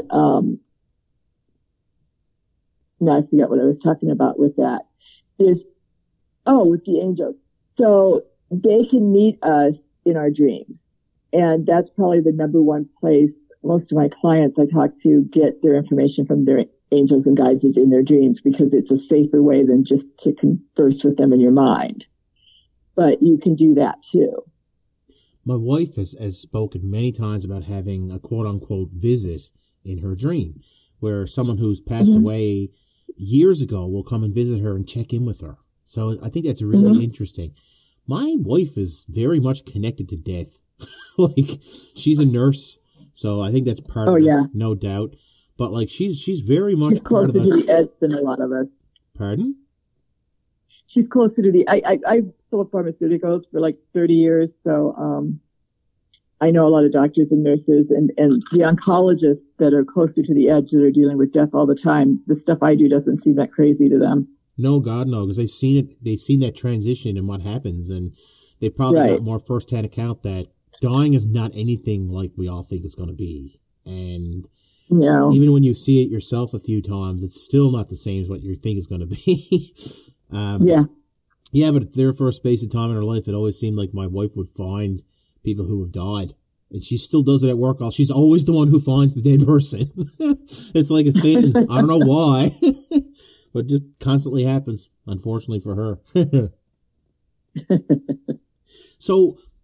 now I forget what I was talking about with that. With the angels. So they can meet us in our dreams. And that's probably the number one place most of my clients I talk to get their information from their angels and guides is in their dreams, because it's a safer way than just to converse with them in your mind. But you can do that too. My wife has spoken many times about having a quote-unquote visit in her dream, where someone who's passed away years ago will come and visit her and check in with her. So I think that's really interesting. My wife is very much connected to death. Like, she's a nurse, so I think that's part of it, no doubt. But, like, she's very much part of that. She's closer to the edge than a lot of us. Pardon? She's closer to the... I sold pharmaceuticals for like 30 years, so I know a lot of doctors and nurses and the oncologists that are closer to the edge that are dealing with death all the time. The stuff I do doesn't seem that crazy to them. No, God, no, because they've seen it. They've seen that transition and what happens, and they probably got more first-hand account that dying is not anything like we all think it's going to be. And even when you see it yourself a few times, it's still not the same as what you think it's going to be. Yeah, but there for a space of time in her life, it always seemed like my wife would find people who have died. And she still does it at work. She's always the one who finds the dead person. It's like a thing. I don't know why. But it just constantly happens, unfortunately for her. So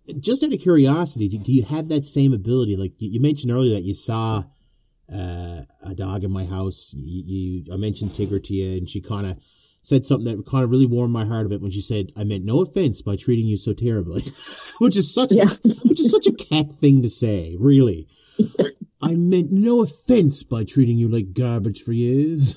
Just out of curiosity, do you have that same ability? Like you mentioned earlier that you saw a dog in my house. I mentioned Tigger to you, and she kind of said something that kind of really warmed my heart a bit when she said, "I meant no offense by treating you so terribly," which is such a cat thing to say, really. I meant no offense by treating you like garbage for years.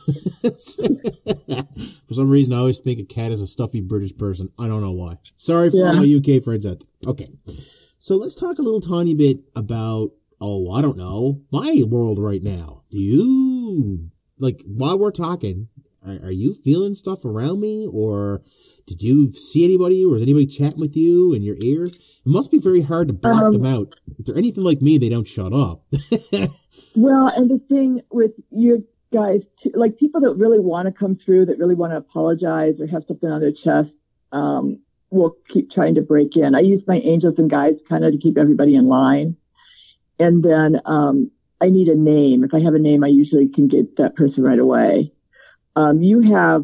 For some reason, I always think a cat is a stuffy British person. I don't know why. Sorry for all my UK friends out there. Okay. So let's talk a little tiny bit about, I don't know, my world right now. Do you, like, while we're talking, are you feeling stuff around me? Or did you see anybody? Or is anybody chatting with you in your ear? It must be very hard to block them out. If they're anything like me, they don't shut up. Well, and the thing with you guys, too, like people that really want to come through, that really want to apologize or have something on their chest, will keep trying to break in. I use my angels and guides kind of to keep everybody in line. And then I need a name. If I have a name, I usually can get that person right away. You have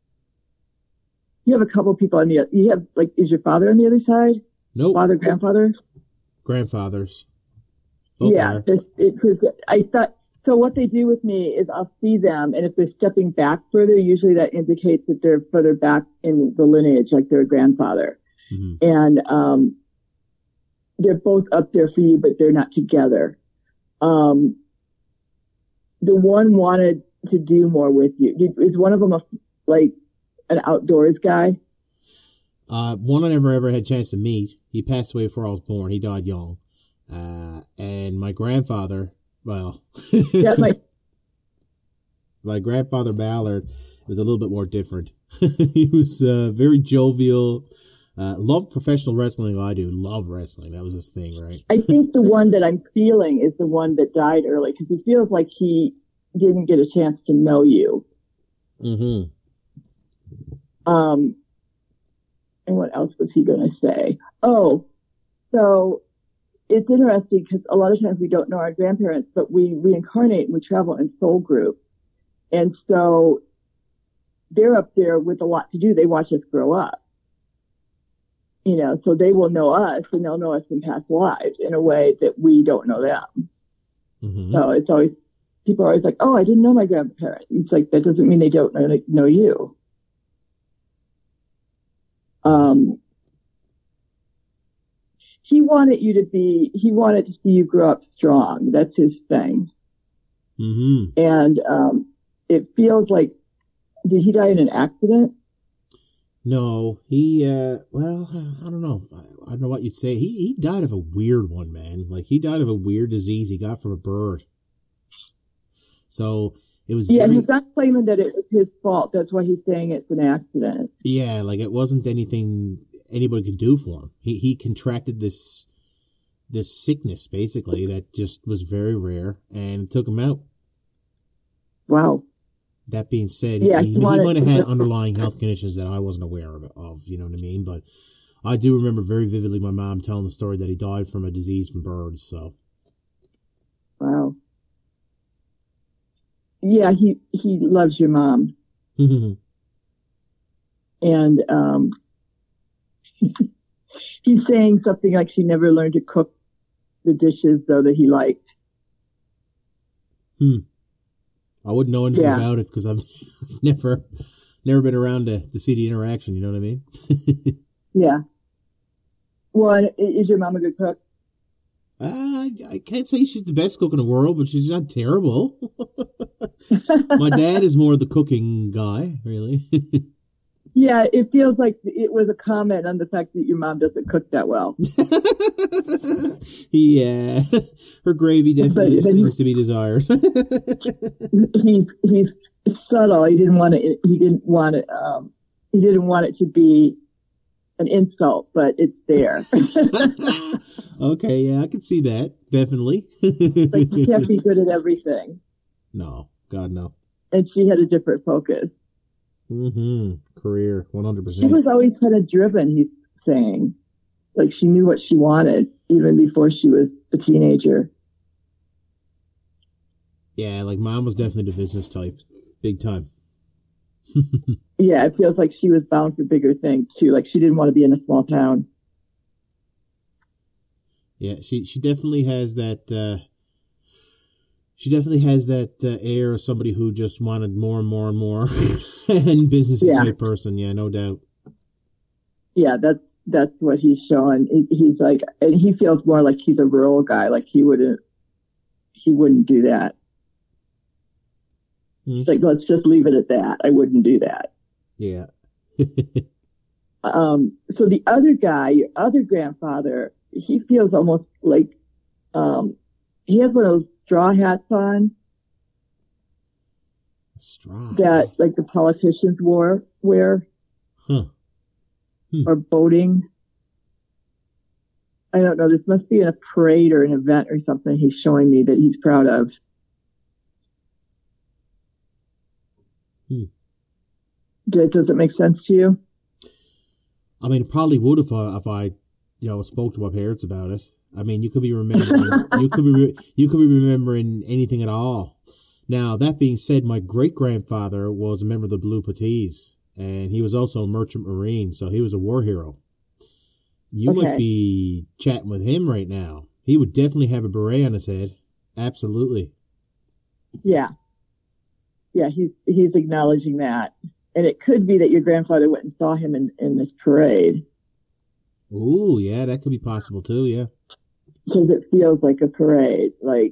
a couple of people on you have, like, is your father on the other side? Nope. Father, grandfather? Grandfathers. Both yeah. I thought, so what they do with me is I'll see them, and if they're stepping back further, usually that indicates that they're further back in the lineage, like their grandfather. Mm-hmm. And they're both up there for you, but they're not together. The one wanted to do more with you. Is one of them an outdoors guy? One I never ever had a chance to meet. He passed away before I was born. He died young. And my grandfather, well, my grandfather Ballard was a little bit more different. He was very jovial. Loved professional wrestling. I do love wrestling. That was his thing, right? I think the one that I'm feeling is the one that died early, because he feels like he didn't get a chance to know you. Mm-hmm. And what else was he going to say? Oh, so it's interesting because a lot of times we don't know our grandparents, but we reincarnate and we travel in soul group. And so they're up there with a lot to do. They watch us grow up. You know, so they will know us, and they'll know us in past lives in a way that we don't know them. Mm-hmm. So it's always, people are always like, "Oh, I didn't know my grandparents." It's like, that doesn't mean they don't know you. He wanted to see you grow up strong. That's his thing. Mm-hmm. And it feels like, did he die in an accident? No, he, well, I don't know. I don't know what you'd say. He died of a weird one, man. Like, he died of a weird disease he got from a bird. So it was. Yeah, he's not claiming that it was his fault. That's why he's saying it's an accident. Yeah, like it wasn't anything anybody could do for him. He contracted this sickness, basically, that just was very rare, and it took him out. Wow. That being said, yeah, he might have had underlying health conditions that I wasn't aware of, you know what I mean? But I do remember very vividly my mom telling the story that he died from a disease from birds, so. Wow. Yeah, he loves your mom. And he's saying something like she never learned to cook the dishes, though, that he liked. I wouldn't know anything about it because I've never been around to see the interaction. You know what I mean? Yeah. Well, is your mom a good cook? I can't say she's the best cook in the world, but she's not terrible. My dad is more the cooking guy, really. Yeah, it feels like it was a comment on the fact that your mom doesn't cook that well. Yeah, her gravy definitely seems to be desired. He's subtle. He didn't want it. He didn't want it to be an insult, but it's there. Okay, yeah, I can see that. Definitely. Like, you can't be good at everything. No, God, no. And she had a different focus. Career, 100%. She was always kind of driven, he's saying. Like, she knew what she wanted, even before she was a teenager. Yeah, like, Mom was definitely the business type. Big time. Yeah, it feels like she was bound for bigger things, too. Like, she didn't want to be in a small town. Yeah, she definitely has that. She definitely has that air of somebody who just wanted more and more and more, and businessy type person. Yeah, no doubt. Yeah, that's what he's showing. He's like, and he feels more like he's a rural guy. Like he wouldn't do that. It's like, let's just leave it at that. I wouldn't do that. Yeah. So the other guy, your other grandfather, he feels almost like he has one of those straw hats on. Straw. That like the politicians wear. Huh. Or boating. I don't know. This must be in a parade or an event or something he's showing me that he's proud of. Does it make sense to you? I mean, it probably would if I spoke to my parents about it. I mean, you could be remembering you could be remembering anything at all. Now, that being said, my great grandfather was a member of the Blue Patties, and he was also a merchant marine, so he was a war hero. You might be chatting with him right now. He would definitely have a beret on his head. Absolutely. Yeah. Yeah, he's acknowledging that. And it could be that your grandfather went and saw him in this parade. Ooh, yeah, that could be possible too, yeah. Because it feels like a parade, like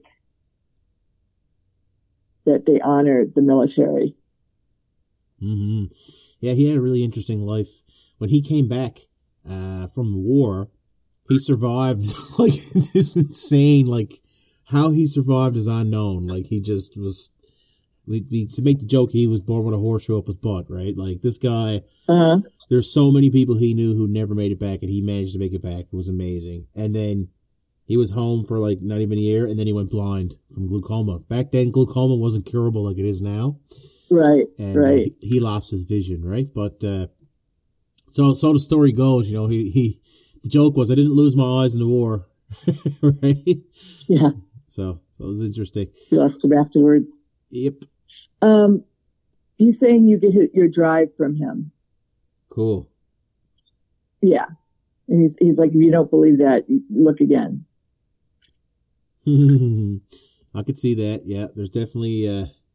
that they honored the military. Mm-hmm. Yeah, he had a really interesting life. When he came back from the war, he survived like this insane, like how he survived is unknown. Like he just was. We to make the joke, he was born with a horseshoe up his butt, right? Like this guy, there's so many people he knew who never made it back, and he managed to make it back. It was amazing. And then he was home for like not even a year, and then he went blind from glaucoma. Back then, glaucoma wasn't curable like it is now. Right, and, right. He lost his vision, right? But so the story goes, the joke was, I didn't lose my eyes in the war, right? Yeah. So it was interesting. You lost them afterwards. Yep. He's saying you get your drive from him. Cool. Yeah. And he's like, if you don't believe that, look again. I could see that. Yeah. There's definitely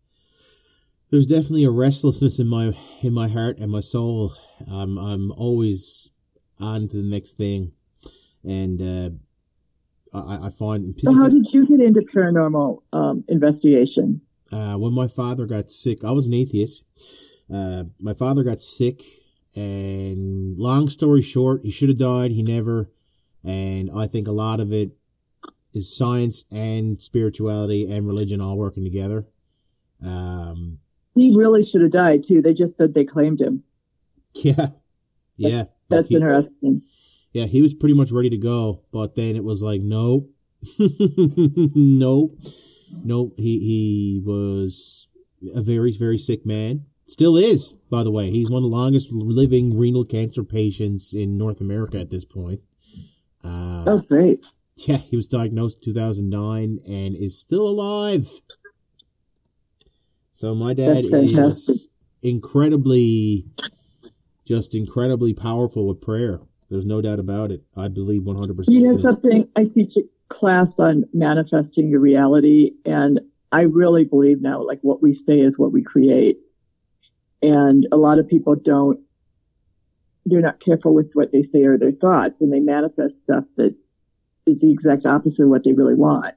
a restlessness in my heart and my soul. I'm always on to the next thing. And, I find. So how did you get into paranormal, investigation? When my father got sick, I was an atheist. My father got sick, and long story short, he should have died. He never. And I think a lot of it is science and spirituality and religion all working together. He really should have died too. They just said they claimed him. Yeah. Yeah. That's interesting. Yeah, he was pretty much ready to go, but then it was like, nope. Nope, he was a very, very sick man. Still is, by the way. He's one of the longest living renal cancer patients in North America at this point. Oh, great. Yeah, he was diagnosed in 2009 and is still alive. So my dad is incredibly powerful with prayer. There's no doubt about it. I believe 100%. You know something? I teach a class on manifesting your reality, and I really believe now, like, what we say is what we create. And a lot of people they're not careful with what they say or their thoughts, and they manifest stuff that is the exact opposite of what they really want.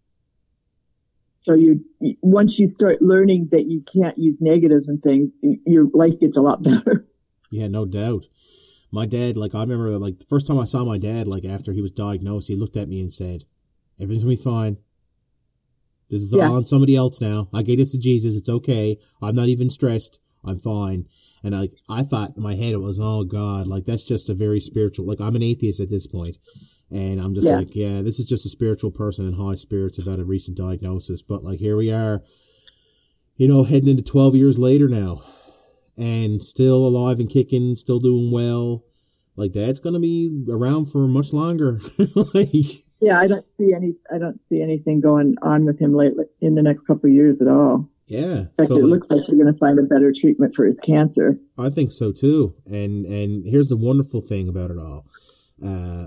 So once you start learning that you can't use negatives and things, your life gets a lot better. Yeah, no doubt. My dad, like, I remember, like, the first time I saw my dad, like, after he was diagnosed, he looked at me and said, everything's going to be fine. This is all on somebody else now. I gave this to Jesus. It's okay. I'm not even stressed. I'm fine. And I thought in my head, it was, oh, God, like, that's just a very spiritual, like, I'm an atheist at this point. And I'm just like, yeah, this is just a spiritual person in high spirits about a recent diagnosis. But, like, here we are, heading into 12 years later now. And still alive and kicking, still doing well. Like, Dad's gonna be around for much longer. Yeah, I don't see anything going on with him lately in the next couple of years at all. Yeah. In fact, it looks like you're gonna find a better treatment for his cancer. I think so too. And here's the wonderful thing about it all.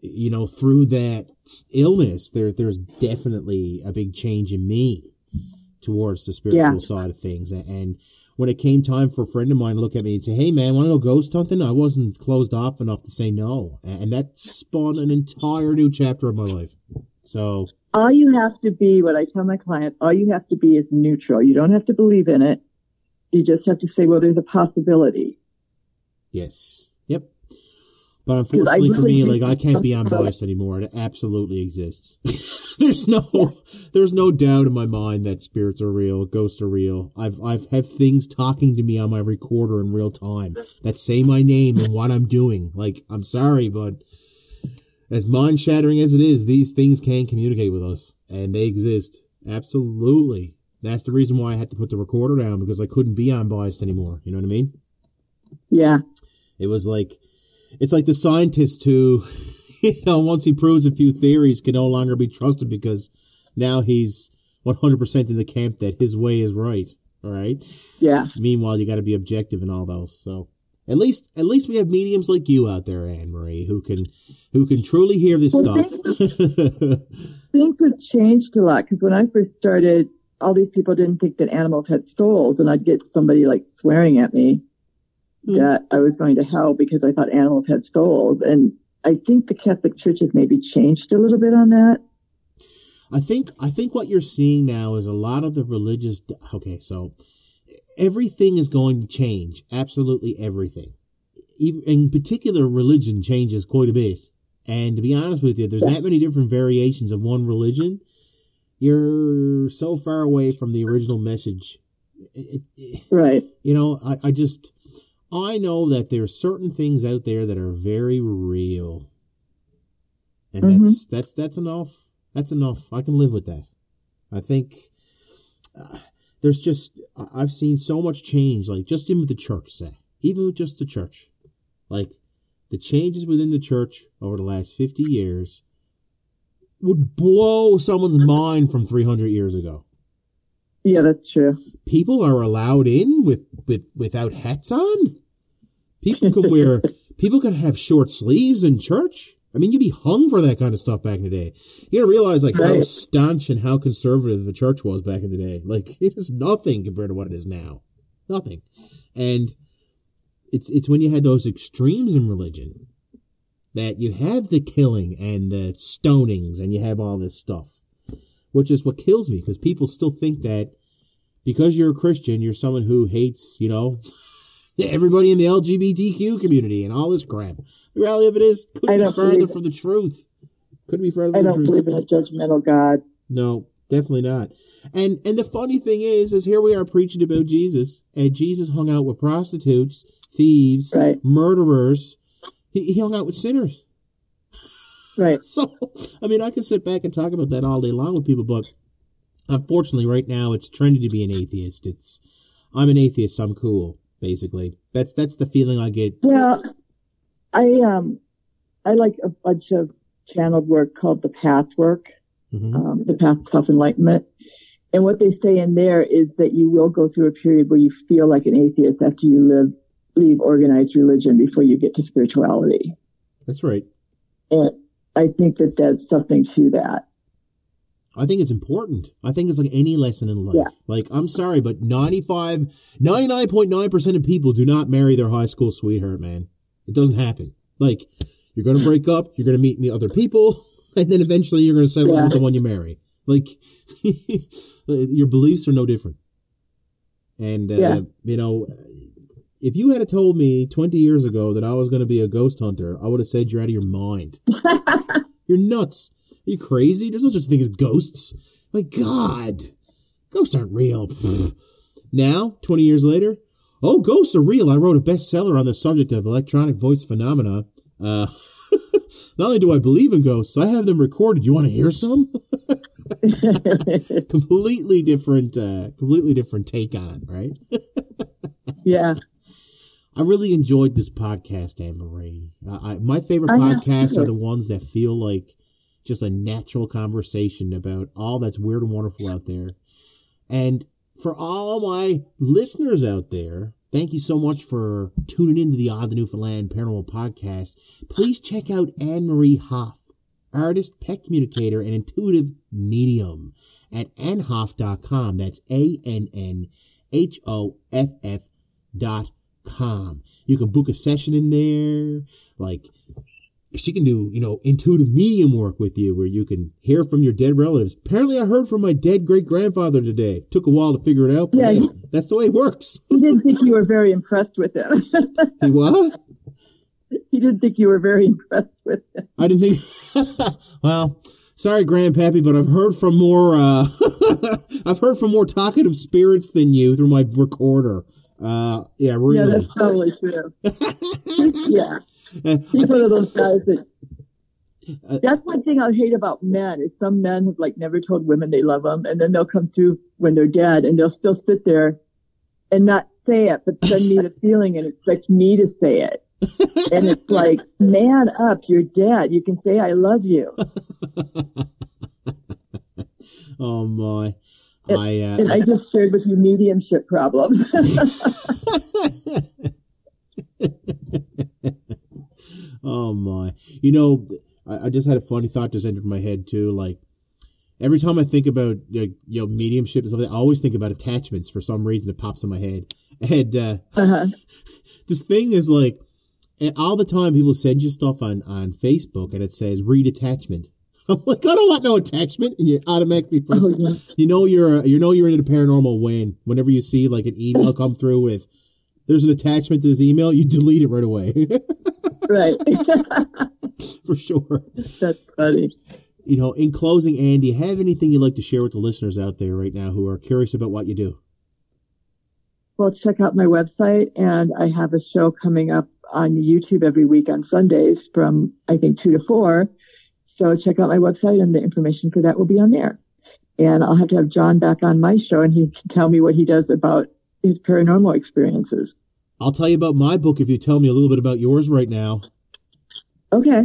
through that illness, there's definitely a big change in me towards the spiritual side of things. And when it came time for a friend of mine to look at me and say, hey, man, want to go ghost hunting? I wasn't closed off enough to say no. And that spawned an entire new chapter of my life. So all you have to be, what I tell my clients, all you have to be is neutral. You don't have to believe in it. You just have to say, well, there's a possibility. Yes. Yep. But unfortunately for me, like, I can't be unbiased anymore. It absolutely exists. There's no doubt in my mind that spirits are real, ghosts are real. I've had things talking to me on my recorder in real time that say my name and what I'm doing. Like, I'm sorry, but as mind-shattering as it is, these things can communicate with us, and they exist. Absolutely. That's the reason why I had to put the recorder down, because I couldn't be unbiased anymore. You know what I mean? Yeah. It was like, it's like the scientist who, once he proves a few theories, can no longer be trusted because now he's 100% in the camp that his way is right. All right? Yeah. Meanwhile, you got to be objective in all those. So at least we have mediums like you out there, Anne-Marie, who can truly hear this stuff. Things have changed a lot, because when I first started, all these people didn't think that animals had souls, and I'd get somebody like swearing at me that I was going to hell because I thought animals had souls. And I think the Catholic Church has maybe changed a little bit on that. I think what you're seeing now is a lot of the religious. Okay, so everything is going to change. Absolutely everything. Even, in particular, religion changes quite a bit. And to be honest with you, there's that many different variations of one religion. You're so far away from the original message. Right. I know that there are certain things out there that are very real. And that's enough. That's enough. I can live with that. I think I've seen so much change, like just in with the church, say. Even with just the church. Like, the changes within the church over the last 50 years would blow someone's mind from 300 years ago. Yeah, that's true. People are allowed in without hats on. People can have short sleeves in church. I mean, you'd be hung for that kind of stuff back in the day. You gotta realize, like, how staunch and how conservative the church was back in the day. Like, it is nothing compared to what it is now. Nothing. And it's when you had those extremes in religion that you have the killing and the stonings and you have all this stuff, which is what kills me, because people still think that because you're a Christian, you're someone who hates, everybody in the LGBTQ community and all this crap. The reality of it is, couldn't be further from the truth. Couldn't be further from the truth. I don't believe in a judgmental God. No, definitely not. And the funny thing is here we are preaching about Jesus, and Jesus hung out with prostitutes, thieves, murderers. He hung out with sinners. Right. So, I mean, I can sit back and talk about that all day long with people, but unfortunately right now it's trendy to be an atheist. I'm an atheist, so I'm cool, basically. That's the feeling I get. Well, I like a bunch of channeled work called The Path Work, The Path to Self-Enlightenment. And what they say in there is that you will go through a period where you feel like an atheist after you leave organized religion before you get to spirituality. That's right. And I think that there's something to that. I think it's important. I think it's like any lesson in life. Yeah. Like, I'm sorry, but 99.9% of people do not marry their high school sweetheart, man. It doesn't happen. Like, you're going to break up, you're going to meet other people, and then eventually you're going to settle with the one you marry. Like, your beliefs are no different. And, if you had told me 20 years ago that I was going to be a ghost hunter, I would have said you're out of your mind. You're nuts. Are you crazy? There's no such thing as ghosts. My God. Ghosts aren't real. Now, 20 years later, ghosts are real. I wrote a bestseller on the subject of electronic voice phenomena. Not only do I believe in ghosts, I have them recorded. You want to hear some? Completely different take on it, right? Yeah. I really enjoyed this podcast, Anne-Marie. My favorite podcasts are the ones that feel like just a natural conversation about all that's weird and wonderful out there. And for all my listeners out there, thank you so much for tuning into the Odd the Newfoundland Paranormal Podcast. Please check out Anne-Marie Hoff, artist, pet communicator, and intuitive medium at anhoff.com. That's ANNHOFF.com. You can book a session in there. Like, she can do, intuitive medium work with you where you can hear from your dead relatives. Apparently, I heard from my dead great-grandfather today. Took a while to figure it out, but that's the way it works. He didn't think you were very impressed with him. He what? He didn't think you were very impressed with him. I didn't think... Well, sorry, Grandpappy, but I've heard from more, talkative spirits than you through my recorder. Really. Yeah, that's totally true. Yeah. He's one of those guys that... That's one thing I hate about men, is some men have, never told women they love them, and then they'll come through when they're dead, and they'll still sit there and not say it, but send me the feeling and expect me to say it. And it's like, man up, you're dead. You can say I love you. Oh, my. I just shared with you mediumship problems. Oh, my. I just had a funny thought just entered my head, too. Like, every time I think about, mediumship and something, I always think about attachments. For some reason, it pops in my head. And this thing is like, all the time people send you stuff on Facebook, and it says, read attachment. I'm like, I don't want no attachment. And you automatically press, you're into the paranormal whenever you see like an email come through with, there's an attachment to this email, you delete it right away. Right. For sure. That's funny. In closing, Ann, do you have anything you'd like to share with the listeners out there right now who are curious about what you do? Well, check out my website, and I have a show coming up on YouTube every week on Sundays from, I think, 2 to 4. So check out my website, and the information for that will be on there. And I'll have to have John back on my show, and he can tell me what he does about his paranormal experiences. I'll tell you about my book if you tell me a little bit about yours right now. Okay.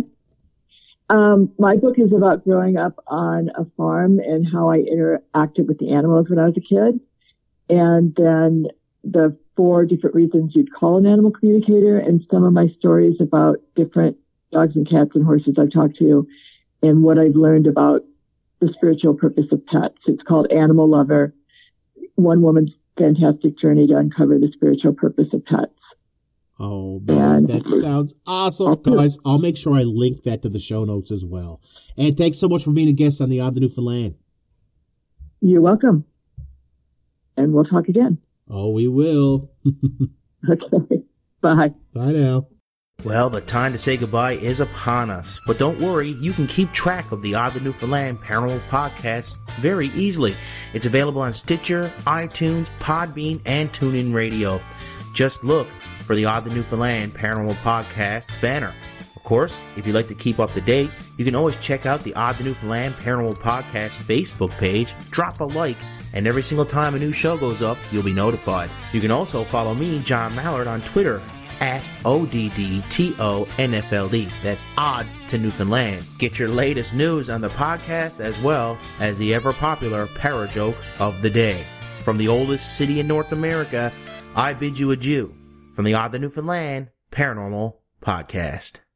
My book is about growing up on a farm and how I interacted with the animals when I was a kid. And then the 4 different reasons you'd call an animal communicator, and some of my stories about different dogs and cats and horses I've talked to, and what I've learned about the spiritual purpose of pets. It's called Animal Lover, One Woman's Fantastic Journey to Uncover the Spiritual Purpose of Pets. Oh, man, that sounds awesome. Guys, I'll make sure I link that to the show notes as well. And thanks so much for being a guest on the Odd the Newfoundland. You're welcome. And we'll talk again. Oh, we will. Okay. Bye. Bye now. Well, the time to say goodbye is upon us. But don't worry, you can keep track of the Odd the Newfoundland Paranormal Podcast very easily. It's available on Stitcher, iTunes, Podbean, and TuneIn Radio. Just look for the Odd the Newfoundland Paranormal Podcast banner. Of course, if you'd like to keep up to date, you can always check out the Odd the Newfoundland Paranormal Podcast Facebook page, drop a like, and every single time a new show goes up, you'll be notified. You can also follow me, John Mallard, on Twitter at ODDTONFLD. That's Odd to Newfoundland. Get your latest news on the podcast as well as the ever-popular Parajoke of the Day. From the oldest city in North America, I bid you adieu from the Odd the Newfoundland Paranormal Podcast.